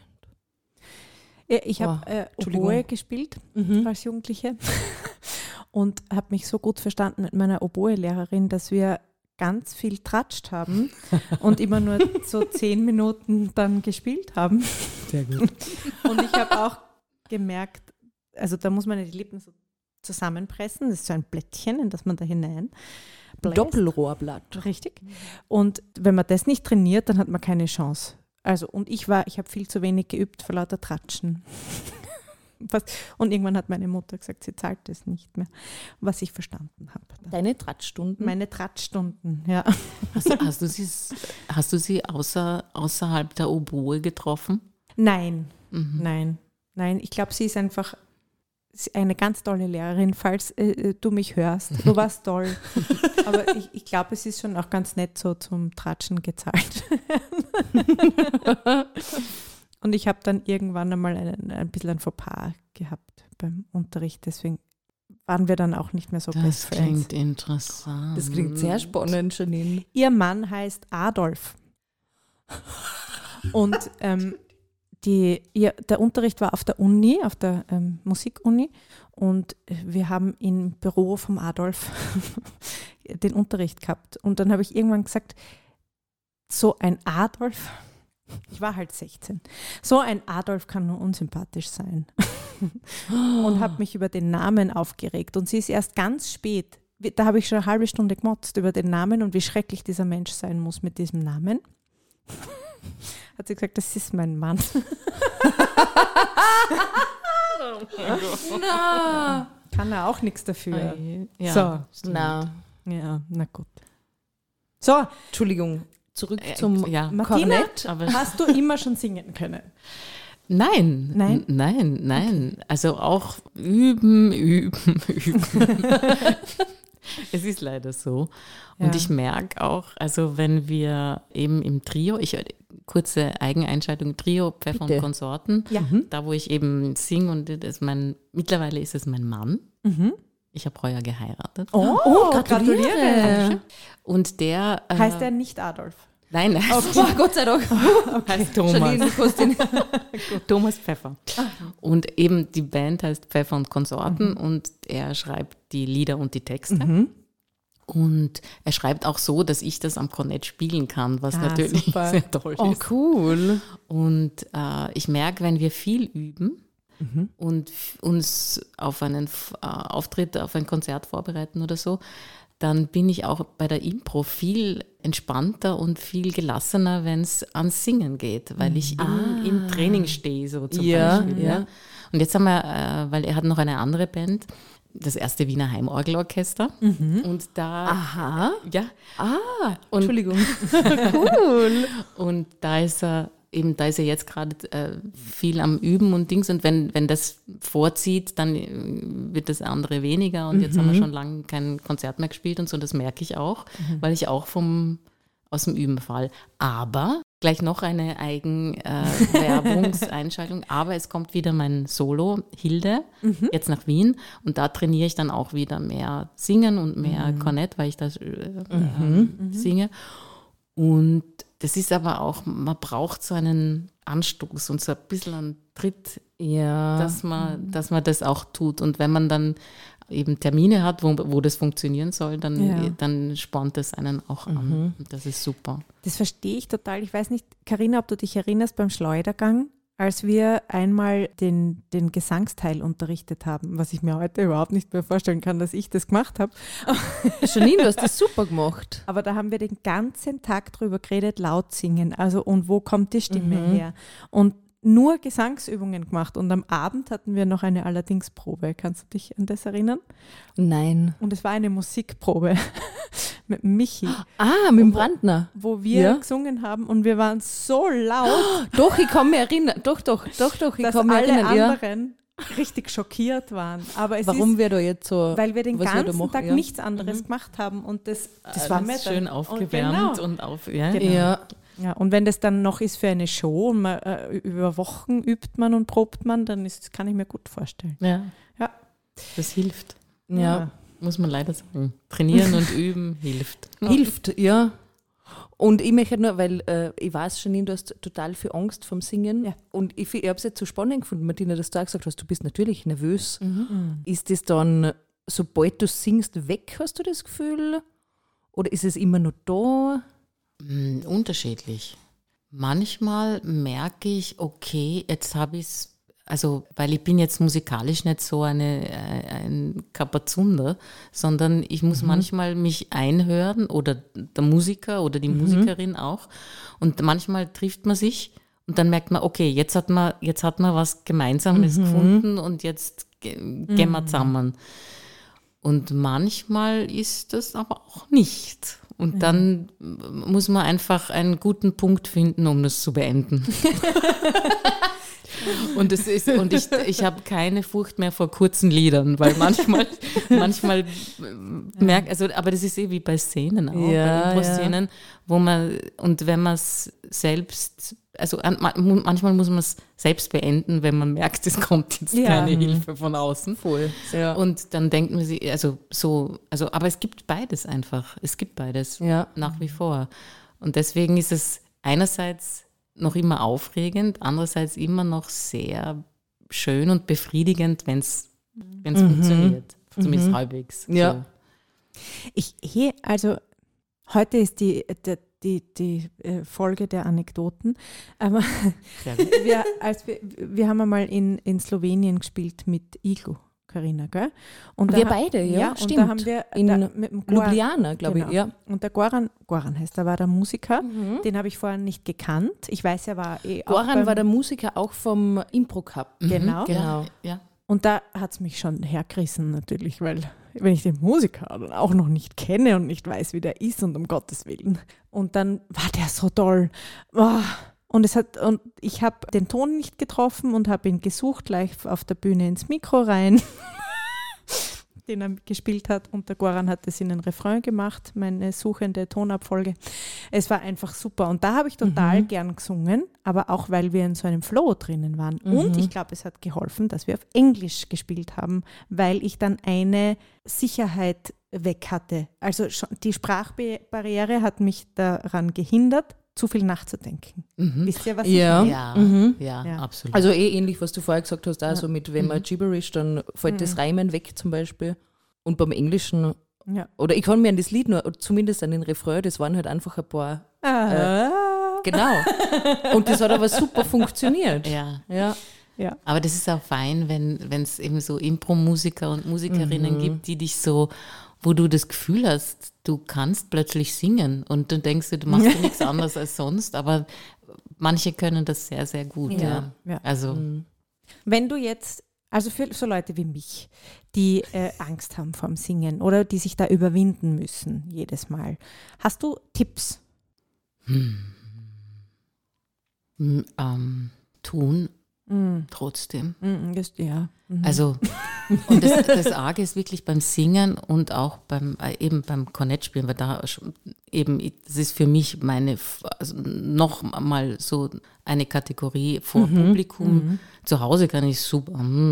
Ja, ich habe Oboe gespielt als Jugendliche und habe mich so gut verstanden mit meiner Oboe-Lehrerin, dass wir ganz viel tratscht haben und immer nur so 10 Minuten dann gespielt haben. Sehr gut. Und ich habe auch gemerkt, also da muss man die Lippen so zusammenpressen, das ist so ein Blättchen, in das man da hinein bläst. Doppelrohrblatt. Richtig. Und wenn man das nicht trainiert, dann hat man keine Chance. Also und ich habe viel zu wenig geübt vor lauter Tratschen. Und irgendwann hat meine Mutter gesagt, sie zahlt das nicht mehr, was ich verstanden habe. Deine Tratschstunden? Meine Tratschstunden, ja. Hast du sie außerhalb der Oboe getroffen? Nein. Ich glaube, sie ist einfach eine ganz tolle Lehrerin, falls du mich hörst. Du warst toll. Aber ich glaube, es ist schon auch ganz nett so zum Tratschen gezahlt. Und ich habe dann irgendwann einmal ein bisschen ein Fauxpas gehabt beim Unterricht. Deswegen waren wir dann auch nicht mehr so Das Best Friends. klingt interessant. Das klingt sehr spannend, Janine. Ihr Mann heißt Adolf. Und der Unterricht war auf der Uni, auf der Musikuni, und wir haben im Büro vom Adolf den Unterricht gehabt. Und dann habe ich irgendwann gesagt, so ein Adolf, ich war halt 16, so ein Adolf kann nur unsympathisch sein. Und habe mich über den Namen aufgeregt. Und sie ist erst ganz spät, da habe ich schon eine halbe Stunde gemotzt über den Namen und wie schrecklich dieser Mensch sein muss mit diesem Namen. Hat sie gesagt, das ist mein Mann. Na. Kann er auch nichts dafür. Ja, So. Na. Ja, na gut. So, Entschuldigung, zurück zum ja. Martina, Kornett. Aber hast du immer schon singen können? Nein. Nein? Nein. Also auch üben. Es ist leider so. Und Ja. ich merke auch, also wenn wir eben im Trio, kurze Eigeneinschaltung, Trio, Pfeffer Bitte. und Konsorten, Ja. da wo ich eben singe und mittlerweile ist es mein Mann. Mhm. Ich habe heuer geheiratet. Oh, gratuliere. Und der Heißt er nicht Adolf? Nein, er heißt, Oh, Gott sei Dank. heißt Janine, Thomas. du kannst ihn. Thomas Pfeffer. Und eben die Band heißt Pfeffer und Konsorten und er schreibt die Lieder und die Texte. Und er schreibt auch so, dass ich das am Kornett spielen kann, was natürlich super. sehr toll Oh, ist. cool. Und ich merke, wenn wir viel üben und uns auf einen Auftritt, auf ein Konzert vorbereiten oder so, dann bin ich auch bei der Impro viel entspannter und viel gelassener, wenn es ans Singen geht, weil ich im Training stehe, so zum Beispiel. ja. Und jetzt haben wir, weil er hat noch eine andere Band, das erste Wiener Heimorgelorchester. Und da, Aha. ja, und, Entschuldigung. und da ist er jetzt gerade viel am Üben und Dings. Und wenn das vorzieht, dann wird das andere weniger. Und jetzt haben wir schon lange kein Konzert mehr gespielt und so. Das merke ich auch, weil ich auch aus dem Üben fall. Aber gleich noch eine Eigenwerbungseinschaltung. Aber es kommt wieder mein Solo, Hilde, jetzt nach Wien. Und da trainiere ich dann auch wieder mehr Singen und mehr Kornett, weil ich das singe. Und das ist aber auch, man braucht so einen Anstoß und so ein bisschen einen Tritt, Ja. dass man das auch tut. Und wenn man dann eben Termine hat, wo das funktionieren soll, dann spornt das einen auch an. Und das ist super. Das verstehe ich total. Ich weiß nicht, Carina, ob du dich erinnerst beim Schleudergang, als wir einmal den Gesangsteil unterrichtet haben, was ich mir heute überhaupt nicht mehr vorstellen kann, dass ich das gemacht habe. Janine, du hast das super gemacht. Aber da haben wir den ganzen Tag drüber geredet, laut singen. Also und wo kommt die Stimme her? Und nur Gesangsübungen gemacht. Und am Abend hatten wir noch eine Allerdings-Probe. Kannst du dich an das erinnern? Nein. Und es war eine Musikprobe mit Michi, Mit dem Brandner. wo wir gesungen haben und wir waren so laut, Doch, ich kann mich erinnern. Doch, ich dass kann mich alle erinnern. Ja. anderen richtig schockiert waren. Aber es Warum ist, wir da jetzt so. weil wir den was wir da ganzen machen, Tag ja. nichts anderes gemacht haben und das war mir schön dann, aufgewärmt und genau. ja. Ja. Ja, und wenn das dann noch ist für eine Show und man, über Wochen übt man und probt man, dann kann ich mir gut vorstellen. Ja. Ja. Das hilft, Ja. muss man leider sagen. Trainieren und üben hilft. Hilft, ja. Und ich möchte nur, weil ich weiß, Janine, du hast total viel Angst vom Singen. Ja. Und ich habe es jetzt so spannend gefunden, Martina, dass du auch gesagt hast, du bist natürlich nervös. Ist das dann, sobald du singst, weg, hast du das Gefühl? Oder ist es immer noch da? Unterschiedlich. Manchmal merke ich, okay, jetzt habe ich es, also weil ich bin jetzt musikalisch nicht so ein Kapazunder, sondern ich muss manchmal mich einhören oder der Musiker oder die Musikerin auch und manchmal trifft man sich Und dann merkt man, okay, jetzt hat man was Gemeinsames gefunden und jetzt gehen wir zusammen. Und manchmal ist das aber auch nicht. Und dann muss man einfach einen guten Punkt finden, um das zu beenden. Und ich habe keine Furcht mehr vor kurzen Liedern, weil manchmal merkt, also, aber das ist wie bei Szenen auch, bei Impro-Szenen, wo man, und wenn man es selbst, also manchmal muss man es selbst beenden, wenn man merkt, es kommt jetzt keine Hilfe von außen. Voll. Ja. Und dann denkt man sich, aber es gibt beides einfach. Es gibt beides nach wie vor. Und deswegen ist es einerseits noch immer aufregend, andererseits immer noch sehr schön und befriedigend, wenn es funktioniert. Zumindest halbwegs. Ja. So. Also heute ist die Folge der Anekdoten, aber wir haben einmal in Slowenien gespielt mit Iglu, Carina, gell? Und wir beide, ja, stimmt. Und da haben wir mit dem Ljubljana, glaube ich, ja. Und der Goran heißt, da war der Musiker, den habe ich vorher nicht gekannt. Ich weiß, er war Goran war der Musiker auch vom Impro Cup. Genau. Ja. Und da hat es mich schon hergerissen natürlich, weil wenn ich den Musiker dann auch noch nicht kenne und nicht weiß, wie der ist und um Gottes Willen. Und dann war der so toll. Und ich habe den Ton nicht getroffen und habe ihn gesucht, live auf der Bühne ins Mikro rein, den er gespielt hat. Und der Goran hat es in den Refrain gemacht, meine suchende Tonabfolge. Es war einfach super. Und da habe ich total gern gesungen, aber auch, weil wir in so einem Flow drinnen waren. Und ich glaube, es hat geholfen, dass wir auf Englisch gespielt haben, weil ich dann eine Sicherheit weg hatte. Also die Sprachbarriere hat mich daran gehindert, zu viel nachzudenken. Wisst ihr, was ich meine? Ja, absolut. Also ähnlich, was du vorher gesagt hast, also mit wenn man Gibberish, dann fällt das Reimen weg zum Beispiel. Und beim Englischen, oder ich kann mir an das Lied nur, zumindest an den Refrain, das waren halt einfach ein paar, genau. Und das hat aber super funktioniert. Ja. Aber das ist auch fein, wenn es eben so Impro-Musiker und Musikerinnen gibt, die dich so, wo du das Gefühl hast, du kannst plötzlich singen und du denkst, du machst ja nichts anderes als sonst, aber manche können das sehr, sehr gut. Ja. Also. Wenn du jetzt, also für so Leute wie mich, die Angst haben vorm Singen oder die sich da überwinden müssen jedes Mal, hast du Tipps? Tun. Trotzdem. Also und das Arge ist wirklich beim Singen und auch beim Kornettspielen, weil da eben, das ist für mich noch mal so eine Kategorie vor Publikum. Zu Hause kann ich super.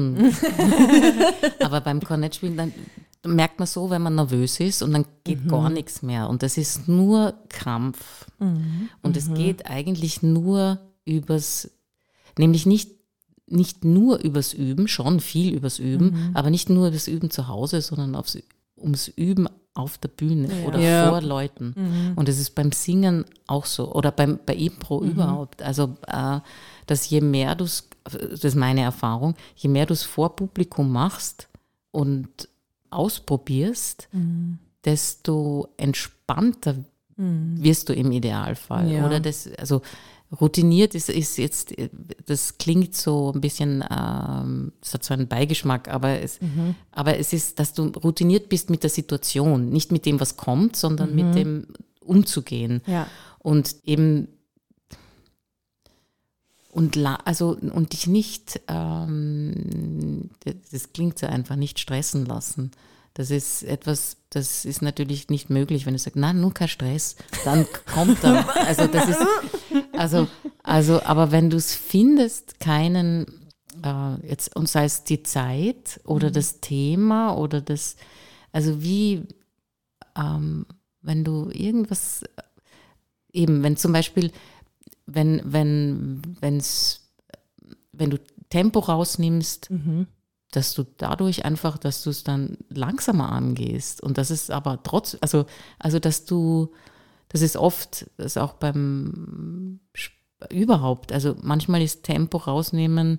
Aber beim Kornettspielen, dann merkt man so, wenn man nervös ist und dann geht gar nichts mehr. Und das ist nur Krampf. Und es geht eigentlich nur nämlich nicht nur übers Üben, schon viel übers Üben, aber nicht nur das Üben zu Hause, sondern ums Üben auf der Bühne oder vor Leuten. Und das ist beim Singen auch so oder bei Impro überhaupt. Also, dass je mehr das ist meine Erfahrung, je mehr du es vor Publikum machst und ausprobierst, desto entspannter wirst du im Idealfall. Ja. Oder routiniert ist jetzt, das klingt so ein bisschen, es hat so einen Beigeschmack, aber es ist, dass du routiniert bist mit der Situation, nicht mit dem, was kommt, sondern mit dem umzugehen. Ja. Und eben und dich nicht, das klingt so einfach, nicht stressen lassen. Das ist etwas, das ist natürlich nicht möglich, wenn du sagst, nein, nur kein Stress, dann kommt er. Also das ist, aber wenn du es findest, keinen, jetzt, und sei es die Zeit oder das Thema oder das, also wenn du irgendwas, eben, wenn zum Beispiel, wenn du Tempo rausnimmst, dass du dadurch einfach, dass du es dann langsamer angehst und das ist aber trotzdem, also dass das ist oft, das ist auch beim überhaupt, also manchmal ist Tempo rausnehmen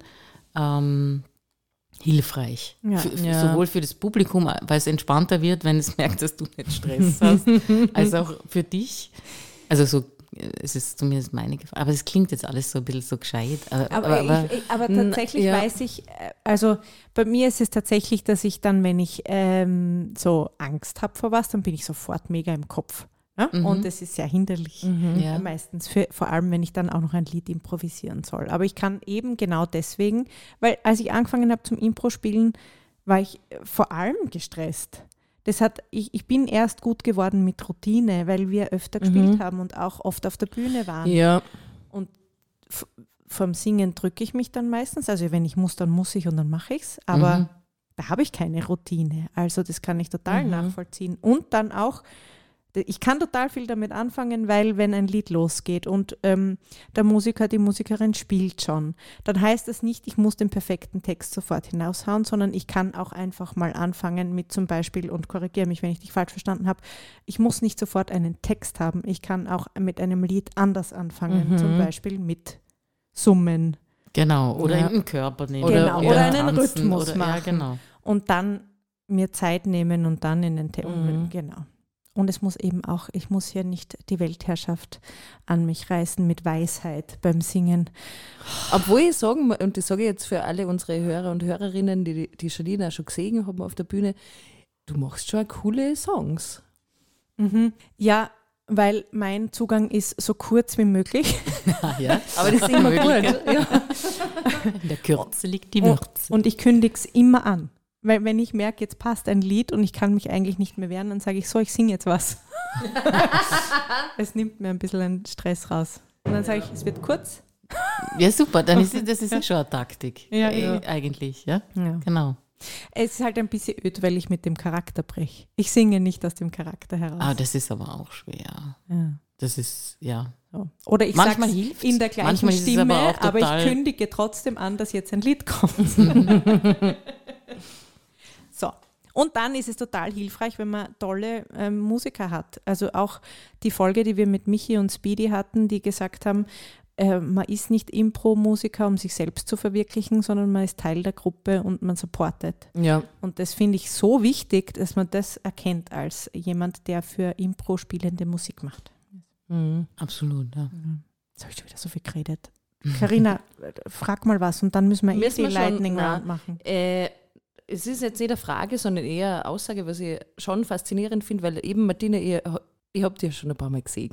hilfreich, sowohl für das Publikum, weil es entspannter wird, wenn es merkt, dass du nicht Stress hast, als auch für dich, also so es ist zumindest meine Gefahr. Aber es klingt jetzt alles so ein bisschen so gescheit. Aber tatsächlich weiß ich, also bei mir ist es tatsächlich, dass ich dann, wenn ich so Angst habe vor was, dann bin ich sofort mega im Kopf. Ja? Und das ist sehr hinderlich meistens, vor allem wenn ich dann auch noch ein Lied improvisieren soll. Aber ich kann eben genau deswegen, weil als ich angefangen habe zum Impro-Spielen, war ich vor allem gestresst. Ich bin erst gut geworden mit Routine, weil wir öfter gespielt haben und auch oft auf der Bühne waren. Ja. Und vom Singen drücke ich mich dann meistens. Also wenn ich muss, dann muss ich und dann mache ich es. Aber da habe ich keine Routine. Also das kann ich total nachvollziehen. Und dann auch, ich kann total viel damit anfangen, weil wenn ein Lied losgeht und der Musiker, die Musikerin spielt schon, dann heißt das nicht, ich muss den perfekten Text sofort hinaushauen, sondern ich kann auch einfach mal anfangen mit zum Beispiel, und korrigiere mich, wenn ich dich falsch verstanden habe, ich muss nicht sofort einen Text haben, ich kann auch mit einem Lied anders anfangen, zum Beispiel mit Summen. Genau, oder in den Körper nehmen. Genau, oder einen tanzen, Rhythmus machen. Ja, genau. Und dann mir Zeit nehmen und dann in den Text. Genau. Und es muss eben auch, ich muss hier nicht die Weltherrschaft an mich reißen mit Weisheit beim Singen. Obwohl ich sagen, und das sage ich jetzt für alle unsere Hörer und Hörerinnen, die Janine auch schon gesehen haben auf der Bühne, du machst schon coole Songs. Ja, weil mein Zugang ist so kurz wie möglich. Ja, aber das ist immer gut. Ja. In der Kürze liegt die Würze. Und ich kündige es immer an. Weil wenn ich merke, jetzt passt ein Lied und ich kann mich eigentlich nicht mehr wehren, dann sage ich so, ich singe jetzt was. Es nimmt mir ein bisschen einen Stress raus. Und dann sage ich, es wird kurz. Ja, super, dann ist das ja schon eine Taktik. Ja. Eigentlich, ja? Ja. Genau. Es ist halt ein bisschen öd, weil ich mit dem Charakter breche. Ich singe nicht aus dem Charakter heraus. Das ist aber auch schwer. Ja. Das ist, ja. So. Oder ich sage es in der gleichen Manchmal Stimme, aber ich kündige trotzdem an, dass jetzt ein Lied kommt. So. Und dann ist es total hilfreich, wenn man tolle Musiker hat. Also auch die Folge, die wir mit Michi und Speedy hatten, die gesagt haben, man ist nicht Impro-Musiker, um sich selbst zu verwirklichen, sondern man ist Teil der Gruppe und man supportet. Ja. Und das finde ich so wichtig, dass man das erkennt als jemand, der für Impro spielende Musik macht. Absolut, ja. Jetzt habe ich schon wieder so viel geredet. Carina, frag mal was und dann müssen wir die Lightning Round machen. Es ist jetzt nicht eine Frage, sondern eher eine Aussage, was ich schon faszinierend finde, weil eben Martina, ich habe die ja schon ein paar Mal gesehen.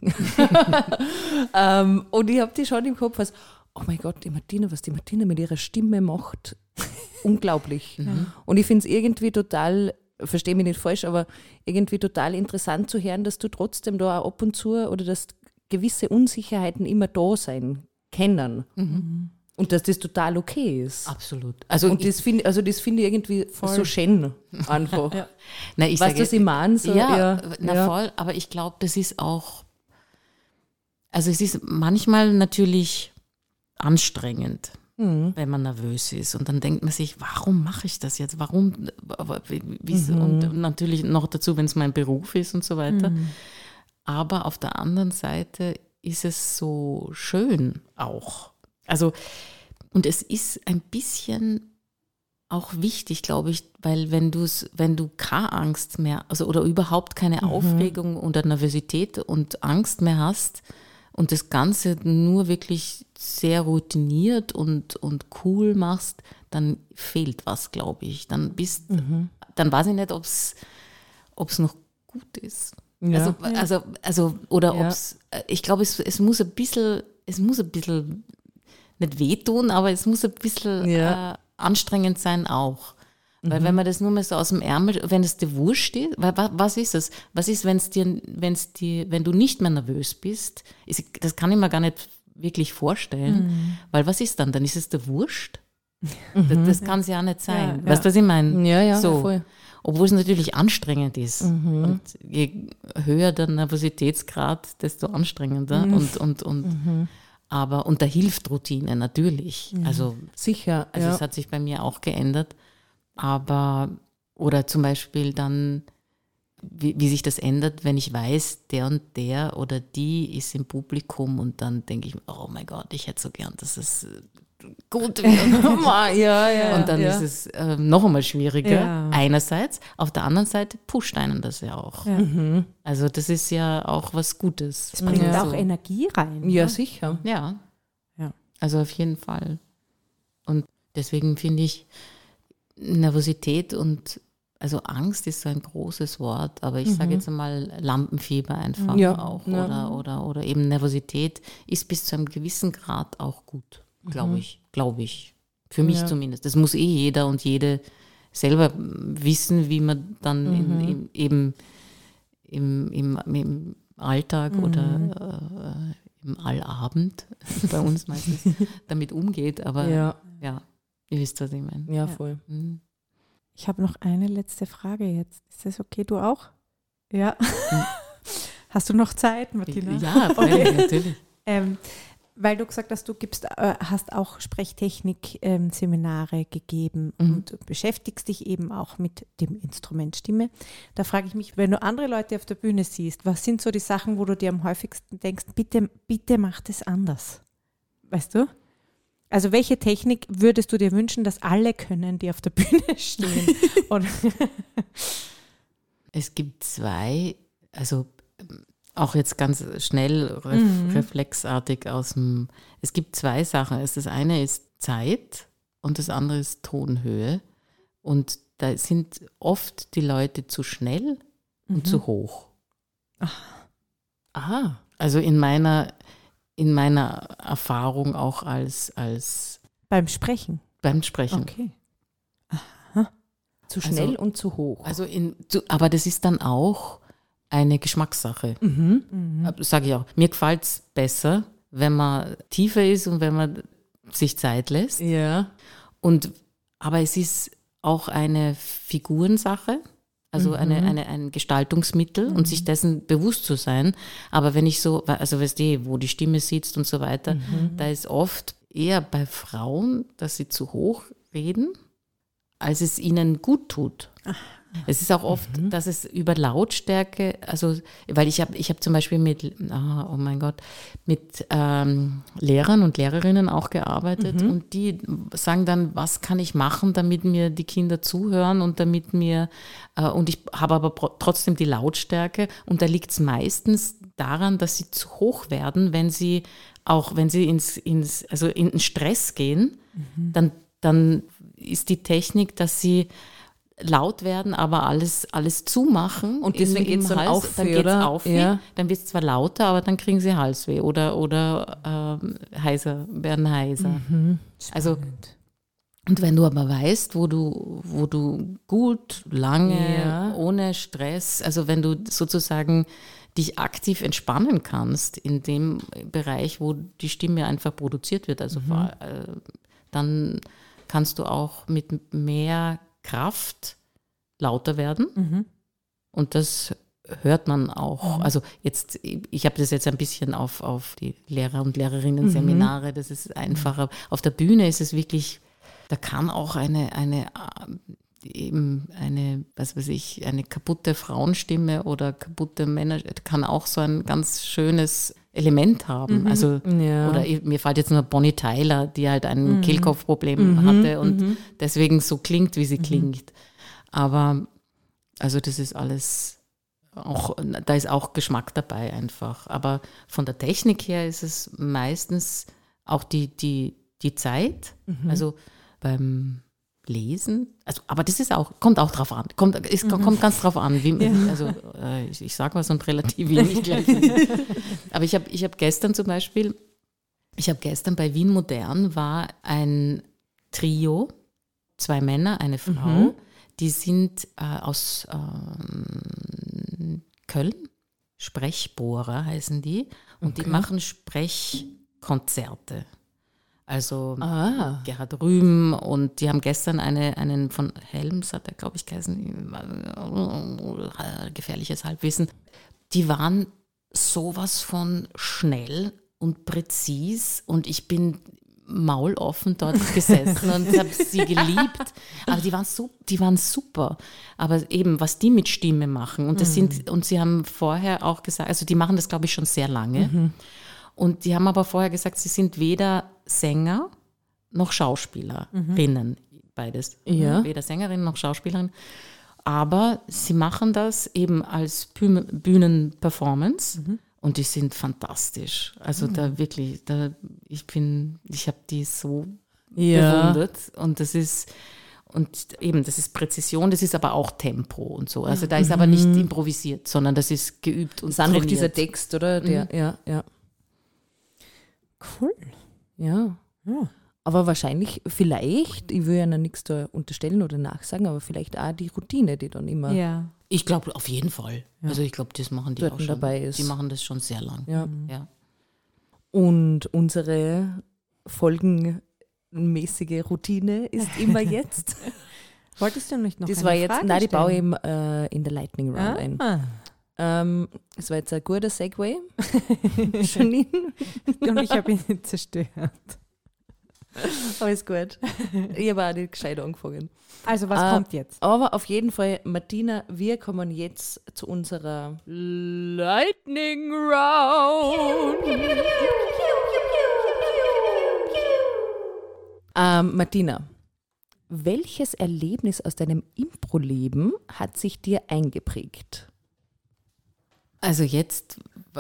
Und ich habe die schon im Kopf als, oh mein Gott, was die Martina mit ihrer Stimme macht, unglaublich. Und ich finde es irgendwie total, verstehe mich nicht falsch, aber irgendwie total interessant zu hören, dass du trotzdem da auch ab und zu oder dass gewisse Unsicherheiten immer da sein können. Und dass das total okay ist. Absolut. Das finde ich irgendwie so schön einfach. Ja. Na, weißt du, was ich meine? So, voll. Aber ich glaube, das ist auch, also es ist manchmal natürlich anstrengend, wenn man nervös ist. Und dann denkt man sich, warum mache ich das jetzt? Warum? Und natürlich noch dazu, wenn es mein Beruf ist und so weiter. Aber auf der anderen Seite ist es so schön auch. Also, und es ist ein bisschen auch wichtig, glaube ich, weil wenn du keine Angst mehr, also oder überhaupt keine Aufregung oder Nervosität und Angst mehr hast und das Ganze nur wirklich sehr routiniert und cool machst, dann fehlt was, glaube ich. Dann weiß ich nicht, ob es noch gut ist. Ja. Also oder ob es, ich glaube, es muss ein bisschen nicht wehtun, aber es muss ein bisschen anstrengend sein auch. Weil wenn man das nur mal so aus dem Ärmel, wenn es dir wurscht ist, was ist es? Was ist, wenn du nicht mehr nervös bist? Das kann ich mir gar nicht wirklich vorstellen. Weil was ist dann? Dann ist es dir wurscht? Das kann es ja auch nicht sein. Ja. Weißt du, was ich meine? Ja, so. Voll. Obwohl es natürlich anstrengend ist. Und je höher der Nervositätsgrad, desto anstrengender. Und da hilft Routine natürlich. Also sicher. Also es hat sich bei mir auch geändert. Aber, oder zum Beispiel dann, wie sich das ändert, wenn ich weiß, der und der oder die ist im Publikum und dann denke ich, oh mein Gott, ich hätte so gern, dass es gut wird. Ja, Und dann ist es noch einmal schwieriger, Ja. einerseits. Auf der anderen Seite pusht einen das ja auch. Ja. Also das ist ja auch was Gutes. Es bringt Ja. auch Energie rein. Ja, ne? sicher. Ja. Ja. Also auf jeden Fall. Und deswegen finde ich Nervosität und also Angst ist so ein großes Wort, aber ich sage jetzt einmal Lampenfieber einfach Ja, auch ja. oder eben Nervosität ist bis zu einem gewissen Grad auch gut, glaube ich. Für mich Ja. zumindest. Das muss jeder und jede selber wissen, wie man dann im Alltag oder im Allabend bei uns meistens damit umgeht. Aber Ja, ja, ihr wisst, was ich meine. ja, voll. Mhm. Ich habe noch eine letzte Frage jetzt. Ist das okay, du auch? Ja. Hast du noch Zeit, Martina? Ja, freilich, natürlich. Weil du gesagt hast, du hast auch Sprechtechnik-Seminare gegeben und beschäftigst dich eben auch mit dem Instrument Stimme. Da frage ich mich, wenn du andere Leute auf der Bühne siehst, was sind so die Sachen, wo du dir am häufigsten denkst, bitte mach das anders? Weißt du? Also welche Technik würdest du dir wünschen, dass alle können, die auf der Bühne stehen? Oder Es gibt zwei, also auch jetzt ganz schnell reflexartig es gibt zwei Sachen. Das eine ist Zeit und das andere ist Tonhöhe. Und da sind oft die Leute zu schnell und zu hoch. Aha. Also in meiner Erfahrung auch als beim Sprechen? beim Sprechen. Okay. Zu schnell und zu hoch. Also aber das ist dann auch eine Geschmackssache. Sage ich auch. Mir gefällt es besser, wenn man tiefer ist und wenn man sich Zeit lässt. Ja. Aber es ist auch eine Figurensache, also ein Gestaltungsmittel und sich dessen bewusst zu sein. Aber wenn ich so, also weißt du, wo die Stimme sitzt und so weiter, da ist oft eher bei Frauen, dass sie zu hoch reden, als es ihnen gut tut. Es ist auch oft, dass es über Lautstärke, also weil ich hab zum Beispiel mit Lehrern und Lehrerinnen auch gearbeitet und die sagen dann, was kann ich machen, damit mir die Kinder zuhören und damit mir, und ich habe aber trotzdem die Lautstärke und da liegt es meistens daran, dass sie zu hoch werden, wenn sie in den Stress gehen, dann ist die Technik, dass sie laut werden, aber alles zumachen. Und deswegen geht's dann auf, dann geht's oder? auf, Ja. dann wird es zwar lauter, aber dann kriegen sie Halsweh oder werden heiser. Also, und wenn du aber weißt, wo du gut, lange, ohne Stress, also wenn du sozusagen dich aktiv entspannen kannst in dem Bereich, wo die Stimme einfach produziert wird, also dann kannst du auch mit mehr Kraft lauter werden. Und das hört man auch. Also jetzt, ich habe das jetzt ein bisschen auf die Lehrer- und Lehrerinnen-Seminare, das ist einfacher. Auf der Bühne ist es wirklich, da kann auch eine kaputte Frauenstimme oder kaputte Männer, kann auch so ein ganz schönes Element haben. Also, oder mir fällt jetzt nur Bonnie Tyler, die halt ein Kehlkopfproblem hatte und deswegen so klingt, wie sie klingt. Aber also das ist alles auch, da ist auch Geschmack dabei einfach. Aber von der Technik her ist es meistens auch die Zeit. Also beim Lesen, also, aber das ist auch, kommt auch drauf an, kommt ganz drauf an, ich sage was und relativiere nicht gleich. Aber ich hab gestern zum Beispiel, bei Wien Modern war ein Trio, 2 Männer, eine Frau, die sind aus Köln, Sprechbohrer heißen die, und die machen Sprechkonzerte. Also Gerhard Rühm, und die haben gestern einen von Helms, hat er, glaube ich, geheißen, gefährliches Halbwissen. Die waren sowas von schnell und präzis und ich bin mauloffen dort gesessen und habe sie geliebt. Aber die waren super. Aber eben, was die mit Stimme machen, und sie haben vorher auch gesagt, also die machen das, glaube ich, schon sehr lange. Und die haben aber vorher gesagt, sie sind weder Sänger noch Schauspielerinnen, beides. Ja. Weder Sängerin noch Schauspielerin. Aber sie machen das eben als Bühnenperformance und die sind fantastisch. Also da wirklich, ich habe die so bewundert und das ist Präzision, das ist aber auch Tempo und so. Also da ist aber nicht improvisiert, sondern das ist geübt und Das ist einfach trainiert. dieser Text, oder? Ja. Cool. Ja. Aber wahrscheinlich, vielleicht, ich will ja noch nichts da unterstellen oder nachsagen, aber vielleicht auch die Routine, die dann immer Ja. Ich glaube auf jeden Fall. Also ich glaube, das machen die dort auch schon. dabei ist. Die machen das schon sehr lang. Ja. Ja. Und unsere folgenmäßige Routine ist immer jetzt. Wolltest du nicht noch Das eine war jetzt, Frage nein, die baue ich stellen? in der Lightning Round ein. Das war jetzt ein guter Segway. Janine. Und ich habe ihn nicht zerstört. Alles gut. Ich habe auch nicht gescheit angefangen. Also, was kommt jetzt? Aber auf jeden Fall, Martina, wir kommen jetzt zu unserer Lightning Round. Martina, welches Erlebnis aus deinem Impro-Leben hat sich dir eingeprägt? Also jetzt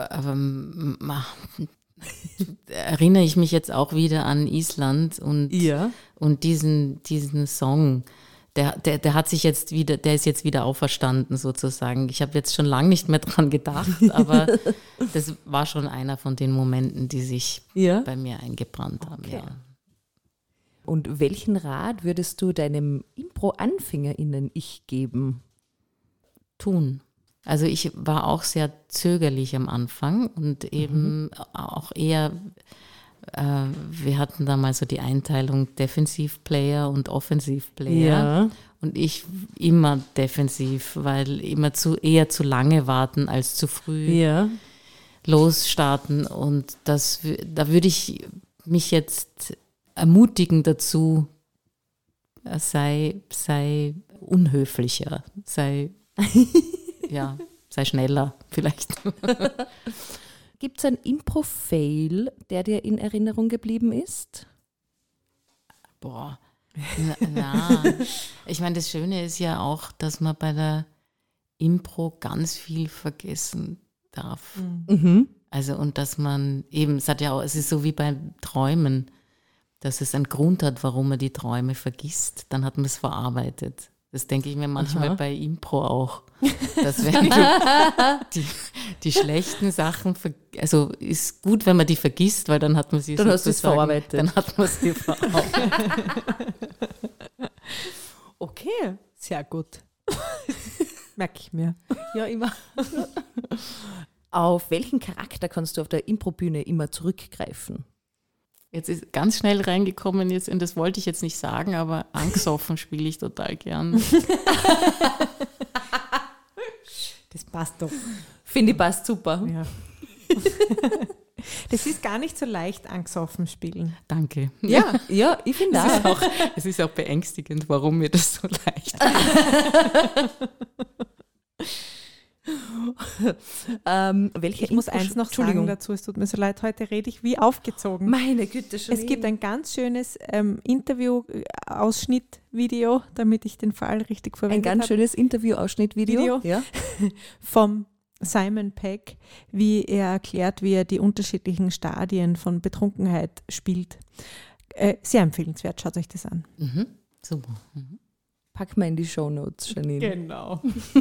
erinnere ich mich jetzt auch wieder an Island und diesen Song. Der hat sich jetzt wieder, der ist jetzt wieder auferstanden sozusagen. Ich habe jetzt schon lange nicht mehr dran gedacht, aber das war schon einer von den Momenten, die sich bei mir eingebrannt haben. Okay. Ja. Und welchen Rat würdest du deinem Impro-AnfängerInnen-Ich geben? Tun. Also ich war auch sehr zögerlich am Anfang und eben auch eher, wir hatten da mal so die Einteilung Defensiv-Player und Offensiv-Player. Ja. Und ich immer defensiv, weil immer eher zu lange warten als zu früh losstarten. Und da würde ich mich jetzt ermutigen dazu, sei unhöflicher, sei schneller vielleicht. Gibt es einen Impro-Fail, der dir in Erinnerung geblieben ist? Boah, na. Ich meine, das Schöne ist ja auch, dass man bei der Impro ganz viel vergessen darf. Also und dass man eben, es ist so wie beim Träumen, dass es einen Grund hat, warum man die Träume vergisst, dann hat man es verarbeitet. Das denke ich mir manchmal bei Impro auch. Dass wenn die schlechten Sachen, also ist gut, wenn man die vergisst, weil dann hat man sie verarbeitet. Dann hat man sie verarbeitet. Okay, sehr gut. Merke ich mir. Ja, immer. Auf welchen Charakter kannst du auf der Improbühne immer zurückgreifen? Jetzt ist ganz schnell reingekommen jetzt, und das wollte ich jetzt nicht sagen, aber angstoffen spiele ich total gern. Das passt doch. Finde ich, passt super. Ja. Das ist gar nicht so leicht, angstoffen spielen. Danke. Ja, ich finde auch. Es ist auch beängstigend, warum mir das so leicht Welche Ich muss eins noch sagen dazu, es tut mir so leid, heute rede ich wie aufgezogen. Meine Güte, schon. Es gibt ein ganz schönes Interview-Ausschnitt-Video, damit ich den Fall richtig verwendet habe. Ein ganz schönes Interview-Ausschnitt-Video vom Simon Pegg, wie er erklärt, wie er die unterschiedlichen Stadien von Betrunkenheit spielt. Sehr empfehlenswert, schaut euch das an. Super. Pack mal in die Shownotes, Janine. Genau.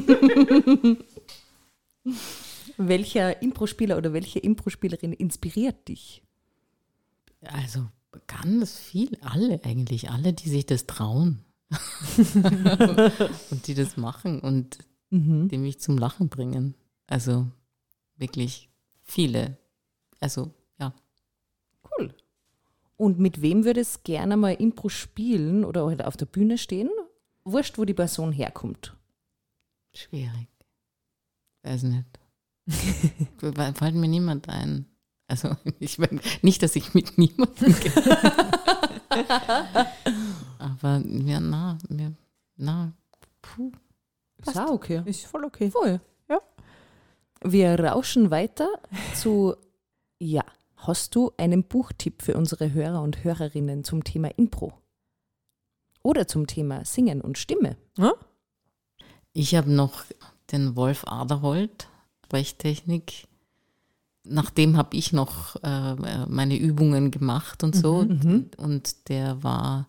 Welcher Impro-Spieler oder welche Impro-Spielerin inspiriert dich? Also ganz viel, alle, die sich das trauen und die das machen und die mich zum Lachen bringen. Also wirklich viele. Also ja. Cool. Und mit wem würdest du gerne mal Impro spielen oder halt auf der Bühne stehen? Wurscht, wo die Person herkommt. Schwierig. Weiß nicht. Fällt mir niemand ein. Also ich meine, nicht, dass ich mit niemandem gehe. Aber Ist auch okay. Ist voll okay. Voll. Ja. Wir rauschen weiter zu Hast du einen Buchtipp für unsere Hörer und Hörerinnen zum Thema Impro? Oder zum Thema Singen und Stimme? Ja? Ich habe noch den Wolf Aderholt, Sprechtechnik. Nach dem habe ich noch meine Übungen gemacht und so. Und der war,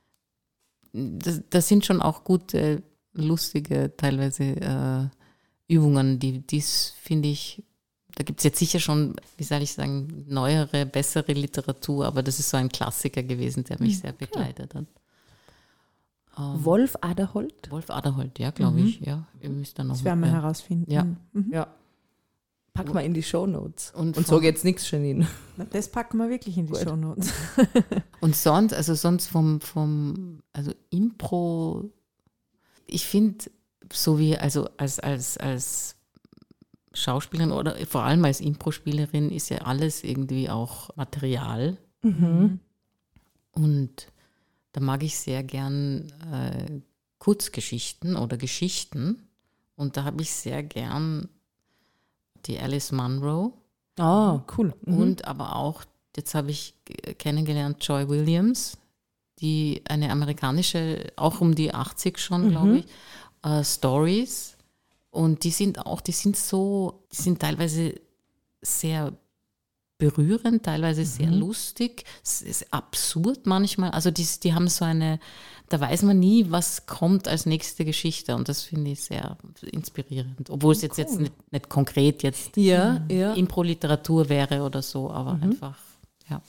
das sind schon auch gute, lustige teilweise Übungen, dies finde ich, da gibt es jetzt sicher schon, wie soll ich sagen, neuere, bessere Literatur, aber das ist so ein Klassiker gewesen, der mich sehr begleitet hat. Wolf Aderholt? Wolf Aderholt, ja, glaube ich. Ja, ihr müsst dann noch Das werden wir herausfinden. Ja. Ja. Packen wir in die Shownotes. Und sag jetzt nichts, Janine. Na, das packen wir wirklich in die Shownotes. Und sonst vom Impro, ich finde, so wie also als Schauspielerin oder vor allem als Impro-Spielerin ist ja alles irgendwie auch Material. Und da mag ich sehr gern Kurzgeschichten oder Geschichten. Und da habe ich sehr gern die Alice Munro. Ah, cool. Und aber auch, jetzt habe ich kennengelernt, Joy Williams, die eine amerikanische, auch um die 80 schon, glaube ich, Stories. Und die sind teilweise sehr berührend, teilweise sehr lustig. Es ist absurd manchmal. Also die haben so eine, da weiß man nie, was kommt als nächste Geschichte. Und das finde ich sehr inspirierend. Obwohl es jetzt nicht konkret jetzt Impro-Literatur wäre oder so, aber einfach, ja.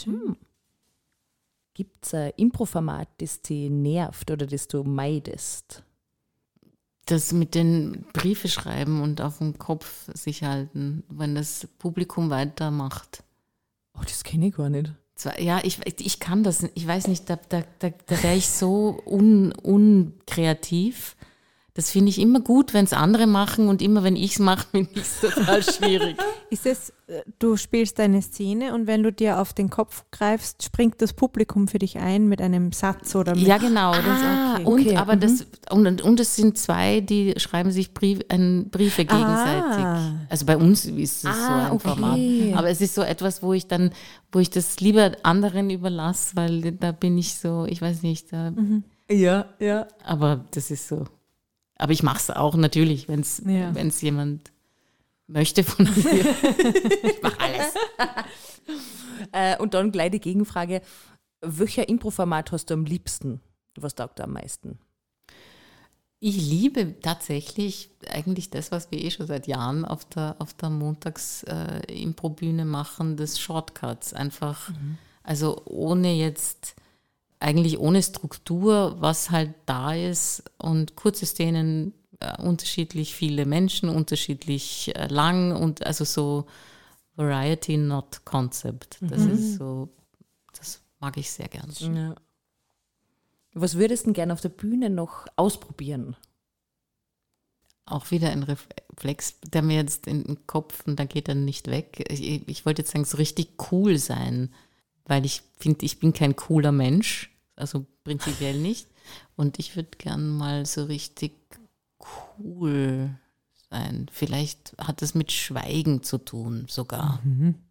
Gibt es ein Impro-Format, das dich nervt oder das du meidest? Das mit den Briefe schreiben und auf dem Kopf sich halten, wenn das Publikum weitermacht. Oh, das kenne ich gar nicht. Ja, ich kann das, ich weiß nicht, da wäre ich so unkreativ. Das finde ich immer gut, wenn es andere machen und immer wenn ich es mache, finde ich es total schwierig. Ist es, du spielst eine Szene und wenn du dir auf den Kopf greifst, springt das Publikum für dich ein mit einem Satz oder mit... Ja, genau. Okay. Und es sind zwei, die schreiben sich Briefe gegenseitig. Also bei uns ist es so ein Format. Aber es ist so etwas, wo ich das lieber anderen überlasse, weil da bin ich so, ich weiß nicht. Ja. Aber das ist so. Aber ich mache es auch natürlich, wenn es jemand möchte von mir. Ich mache alles. Und dann gleich die Gegenfrage, welcher Impro-Format hast du am liebsten? Was taugt dir am meisten? Ich liebe tatsächlich eigentlich das, was wir schon seit Jahren auf der Montags-Impro-Bühne machen, des Shortcuts. Einfach, also eigentlich ohne Struktur, was halt da ist und kurze Szenen, unterschiedlich viele Menschen, unterschiedlich lang und also so Variety, not Concept. Das ist so, das mag ich sehr gern. Ja. Was würdest du gerne auf der Bühne noch ausprobieren? Auch wieder ein Reflex, der mir jetzt in den Kopf, und da geht er nicht weg. Ich wollte jetzt sagen, so richtig cool sein, weil ich finde, ich bin kein cooler Mensch, also prinzipiell nicht. Und ich würde gern mal so richtig cool sein. Vielleicht hat es mit Schweigen zu tun sogar.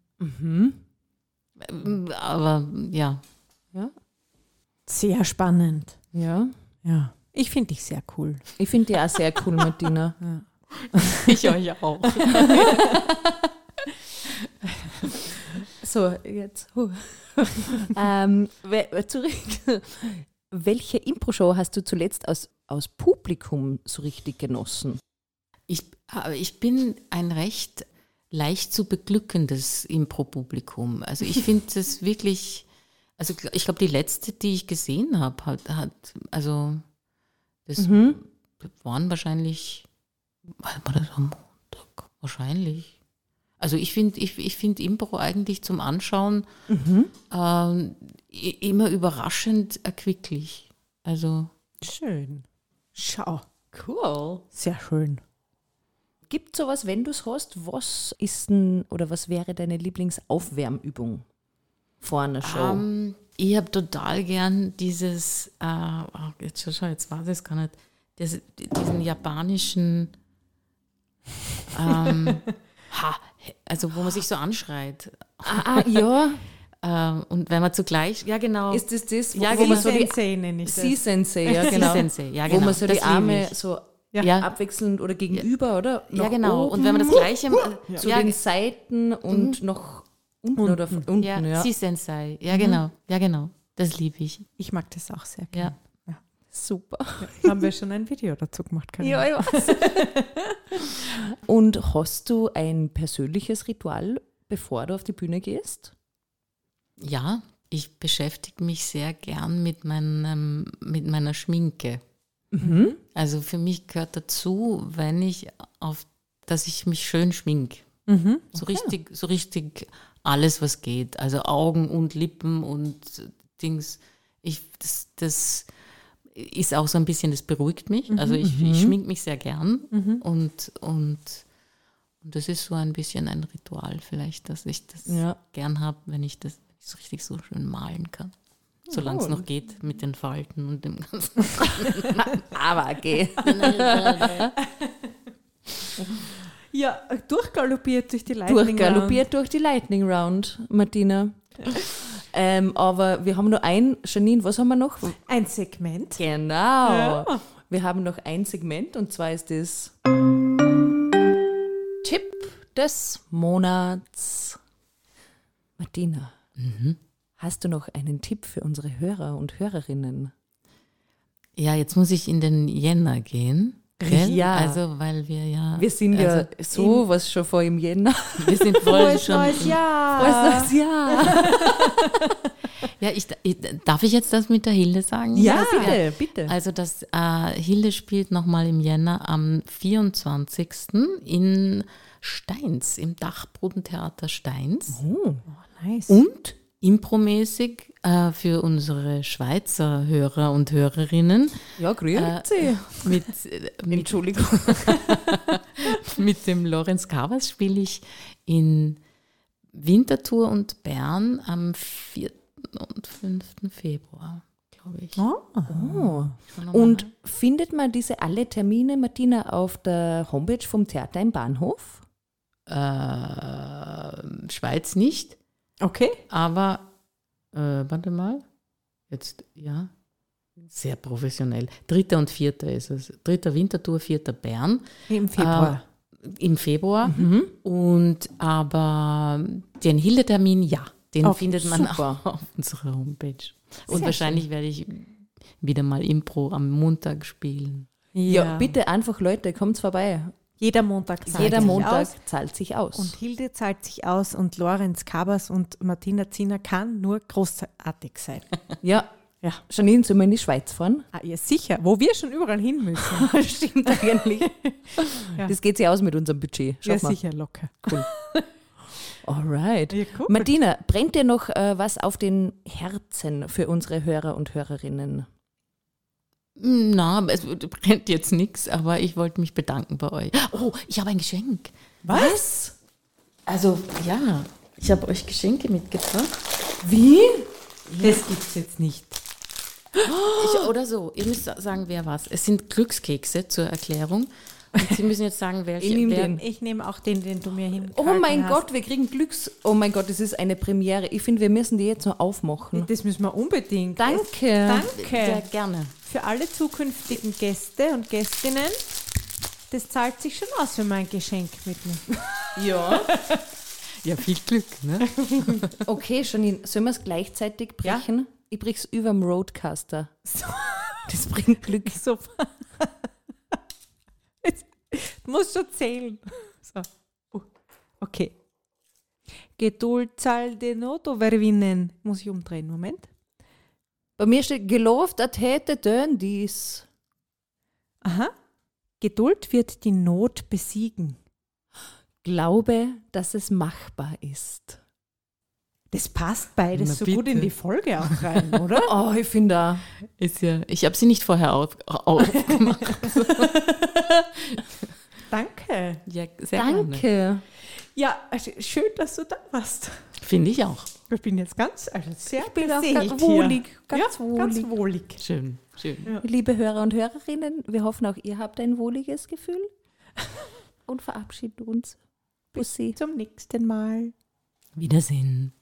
Aber ja. Sehr spannend. Ja. Ja. Ich finde dich sehr cool. Ich finde die auch sehr cool, Martina. Ja. Ich euch auch. So, jetzt. Zurück. Welche Impro-Show hast du zuletzt aus Publikum so richtig genossen? Ich bin ein recht leicht zu beglückendes Impro-Publikum. Also ich finde es wirklich, also ich glaube, die letzte, die ich gesehen habe, das waren wahrscheinlich, war das am Montag? Wahrscheinlich. Also ich finde Impro eigentlich zum Anschauen immer überraschend erquicklich. Also schön. Schau. Cool. Sehr schön. Gibt es sowas, wenn du es hast, was ist denn oder was wäre deine Lieblingsaufwärmübung vor einer Show? Ich habe total gern dieses, jetzt war das gar nicht, diesen japanischen also wo man sich so anschreit. Ja. Und wenn man zugleich, ja genau. Ist das, Ja, wo genau. man so die Sensei nenne ich das. Sea-Sensei, ja genau. Sea-Sensei, ja, Wo genau. man so Das die liebe Arme ich. so Ja. abwechselnd oder gegenüber, oder? Ja, Nach genau. oben, Und wenn man das Gleiche zu ja, den Seiten und nach unten oder von unten, ja. Sea-Sensei, ja genau. Das liebe ich. Ich mag das auch sehr gerne. Ja. Super. Haben wir schon ein Video dazu gemacht? Carina? Ja, ich weiß. Und hast du ein persönliches Ritual, bevor du auf die Bühne gehst? Ja, ich beschäftige mich sehr gern mit meiner Schminke. Also für mich gehört dazu, dass ich mich schön schminke. So richtig alles, was geht. Also Augen und Lippen und Dings. Das ist auch so ein bisschen, das beruhigt mich. Also ich schminke mich sehr gern und das ist so ein bisschen ein Ritual vielleicht, dass ich das gern habe, wenn ich das so richtig so schön malen kann. Solange es noch geht mit den Falten und dem ganzen. Aber okay. Ja, durchgaloppiert durch die Lightning Durchgaloppiert durch die Lightning Round, Martina. Aber wir haben nur Janine, was haben wir noch? Ein Segment. Genau. Ja. Wir haben noch ein Segment und zwar ist das Tipp des Monats. Martina, hast du noch einen Tipp für unsere Hörer und Hörerinnen? Ja, jetzt muss ich in den Jänner gehen. Gell? Ja. Also, weil Wir sind ja sowas schon vor im Jänner. wir sind voll schon. Neues Jahr. Frohes neues Jahr. Ja, darf ich jetzt das mit der Hilde sagen? Ja, bitte. Also Hilde spielt nochmal im Jänner am 24. in Steins, im Dachbodentheater Steins. Oh. Nice. Und impromäßig für unsere Schweizer Hörer und Hörerinnen Ja, grüezi. mit Entschuldigung. mit dem Lorenz Cavas spiele ich in Winterthur und Bern am 4. und 5. Februar, glaube ich. Oh. Und findet man diese alle Termine, Martina, auf der Homepage vom Theater im Bahnhof? Schweiz nicht, Okay. aber warte mal, jetzt, ja, sehr professionell. 3. und 4. ist es. 3. Winterthur, 4. Bern. Im Februar. Im Februar. Und aber den Hilde-Termin, ja, den Okay, findet man super. auch auf unserer Homepage. Und Sehr wahrscheinlich werde ich wieder mal Impro am Montag spielen. Ja, bitte einfach Leute, kommt vorbei. Jeder Montag zahlt Jeder sich Montag aus. zahlt sich aus. Und Hilde zahlt sich aus und Lorenz Cavas und Martina Ziner kann nur großartig sein. ja. Ja. Janine, sollen wir in die Schweiz fahren? Ja, sicher, wo wir schon überall hin müssen. Stimmt eigentlich. Ja. Das geht sich aus mit unserem Budget. Ja, Schaut mal. sicher, locker. Cool. Alright. Ja, cool. Martina, brennt dir noch was auf den Herzen für unsere Hörer und Hörerinnen? Na, es brennt jetzt nichts, aber ich wollte mich bedanken bei euch. Oh, ich habe ein Geschenk. Was? Also, ja, ich habe euch Geschenke mitgebracht. Wie? Das gibt's jetzt nicht. Oder so, ihr müsst sagen, wer was. Es sind Glückskekse zur Erklärung. Und Sie müssen jetzt sagen, welche. Ich nehme wer, den. Ich nehme auch den du mir hin. Oh mein Gott, wir kriegen Oh mein Gott, das ist eine Premiere. Ich finde, wir müssen die jetzt noch aufmachen. Das müssen wir unbedingt. Danke. Danke. Sehr gerne. Für alle zukünftigen Gäste und Gästinnen, das zahlt sich schon aus, wenn man ein Geschenk mitnimmt. Ja. Ja, viel Glück, ne? Okay, Janine, sollen wir es gleichzeitig brechen? Ich brich's über dem Roadcaster. Das bringt Glück. Super. Du musst schon zählen. So. Okay. Geduld zahlt die Not überwinden. Muss ich umdrehen, Moment. Bei mir steht, gelauft, er täte tun dies. Aha. Geduld wird die Not besiegen. Glaube, dass es machbar ist. Das passt beides Na so gut bitte. in die Folge auch rein, oder? Oh, ich finde Ist ja, ich habe sie nicht vorher aufgemacht. Danke. Ja, sehr gerne. Danke. Ja, also schön, dass du da warst. Finde ich auch. Ich bin jetzt ganz, sehr Ich bin auch beseelt ganz hier. wohlig. Ganz Ja, wohlig. ganz wohlig. Schön, schön. Ja. Liebe Hörer und Hörerinnen, wir hoffen auch ihr habt ein wohliges Gefühl und verabschieden uns Bussi. Zum nächsten Mal. Wiedersehen.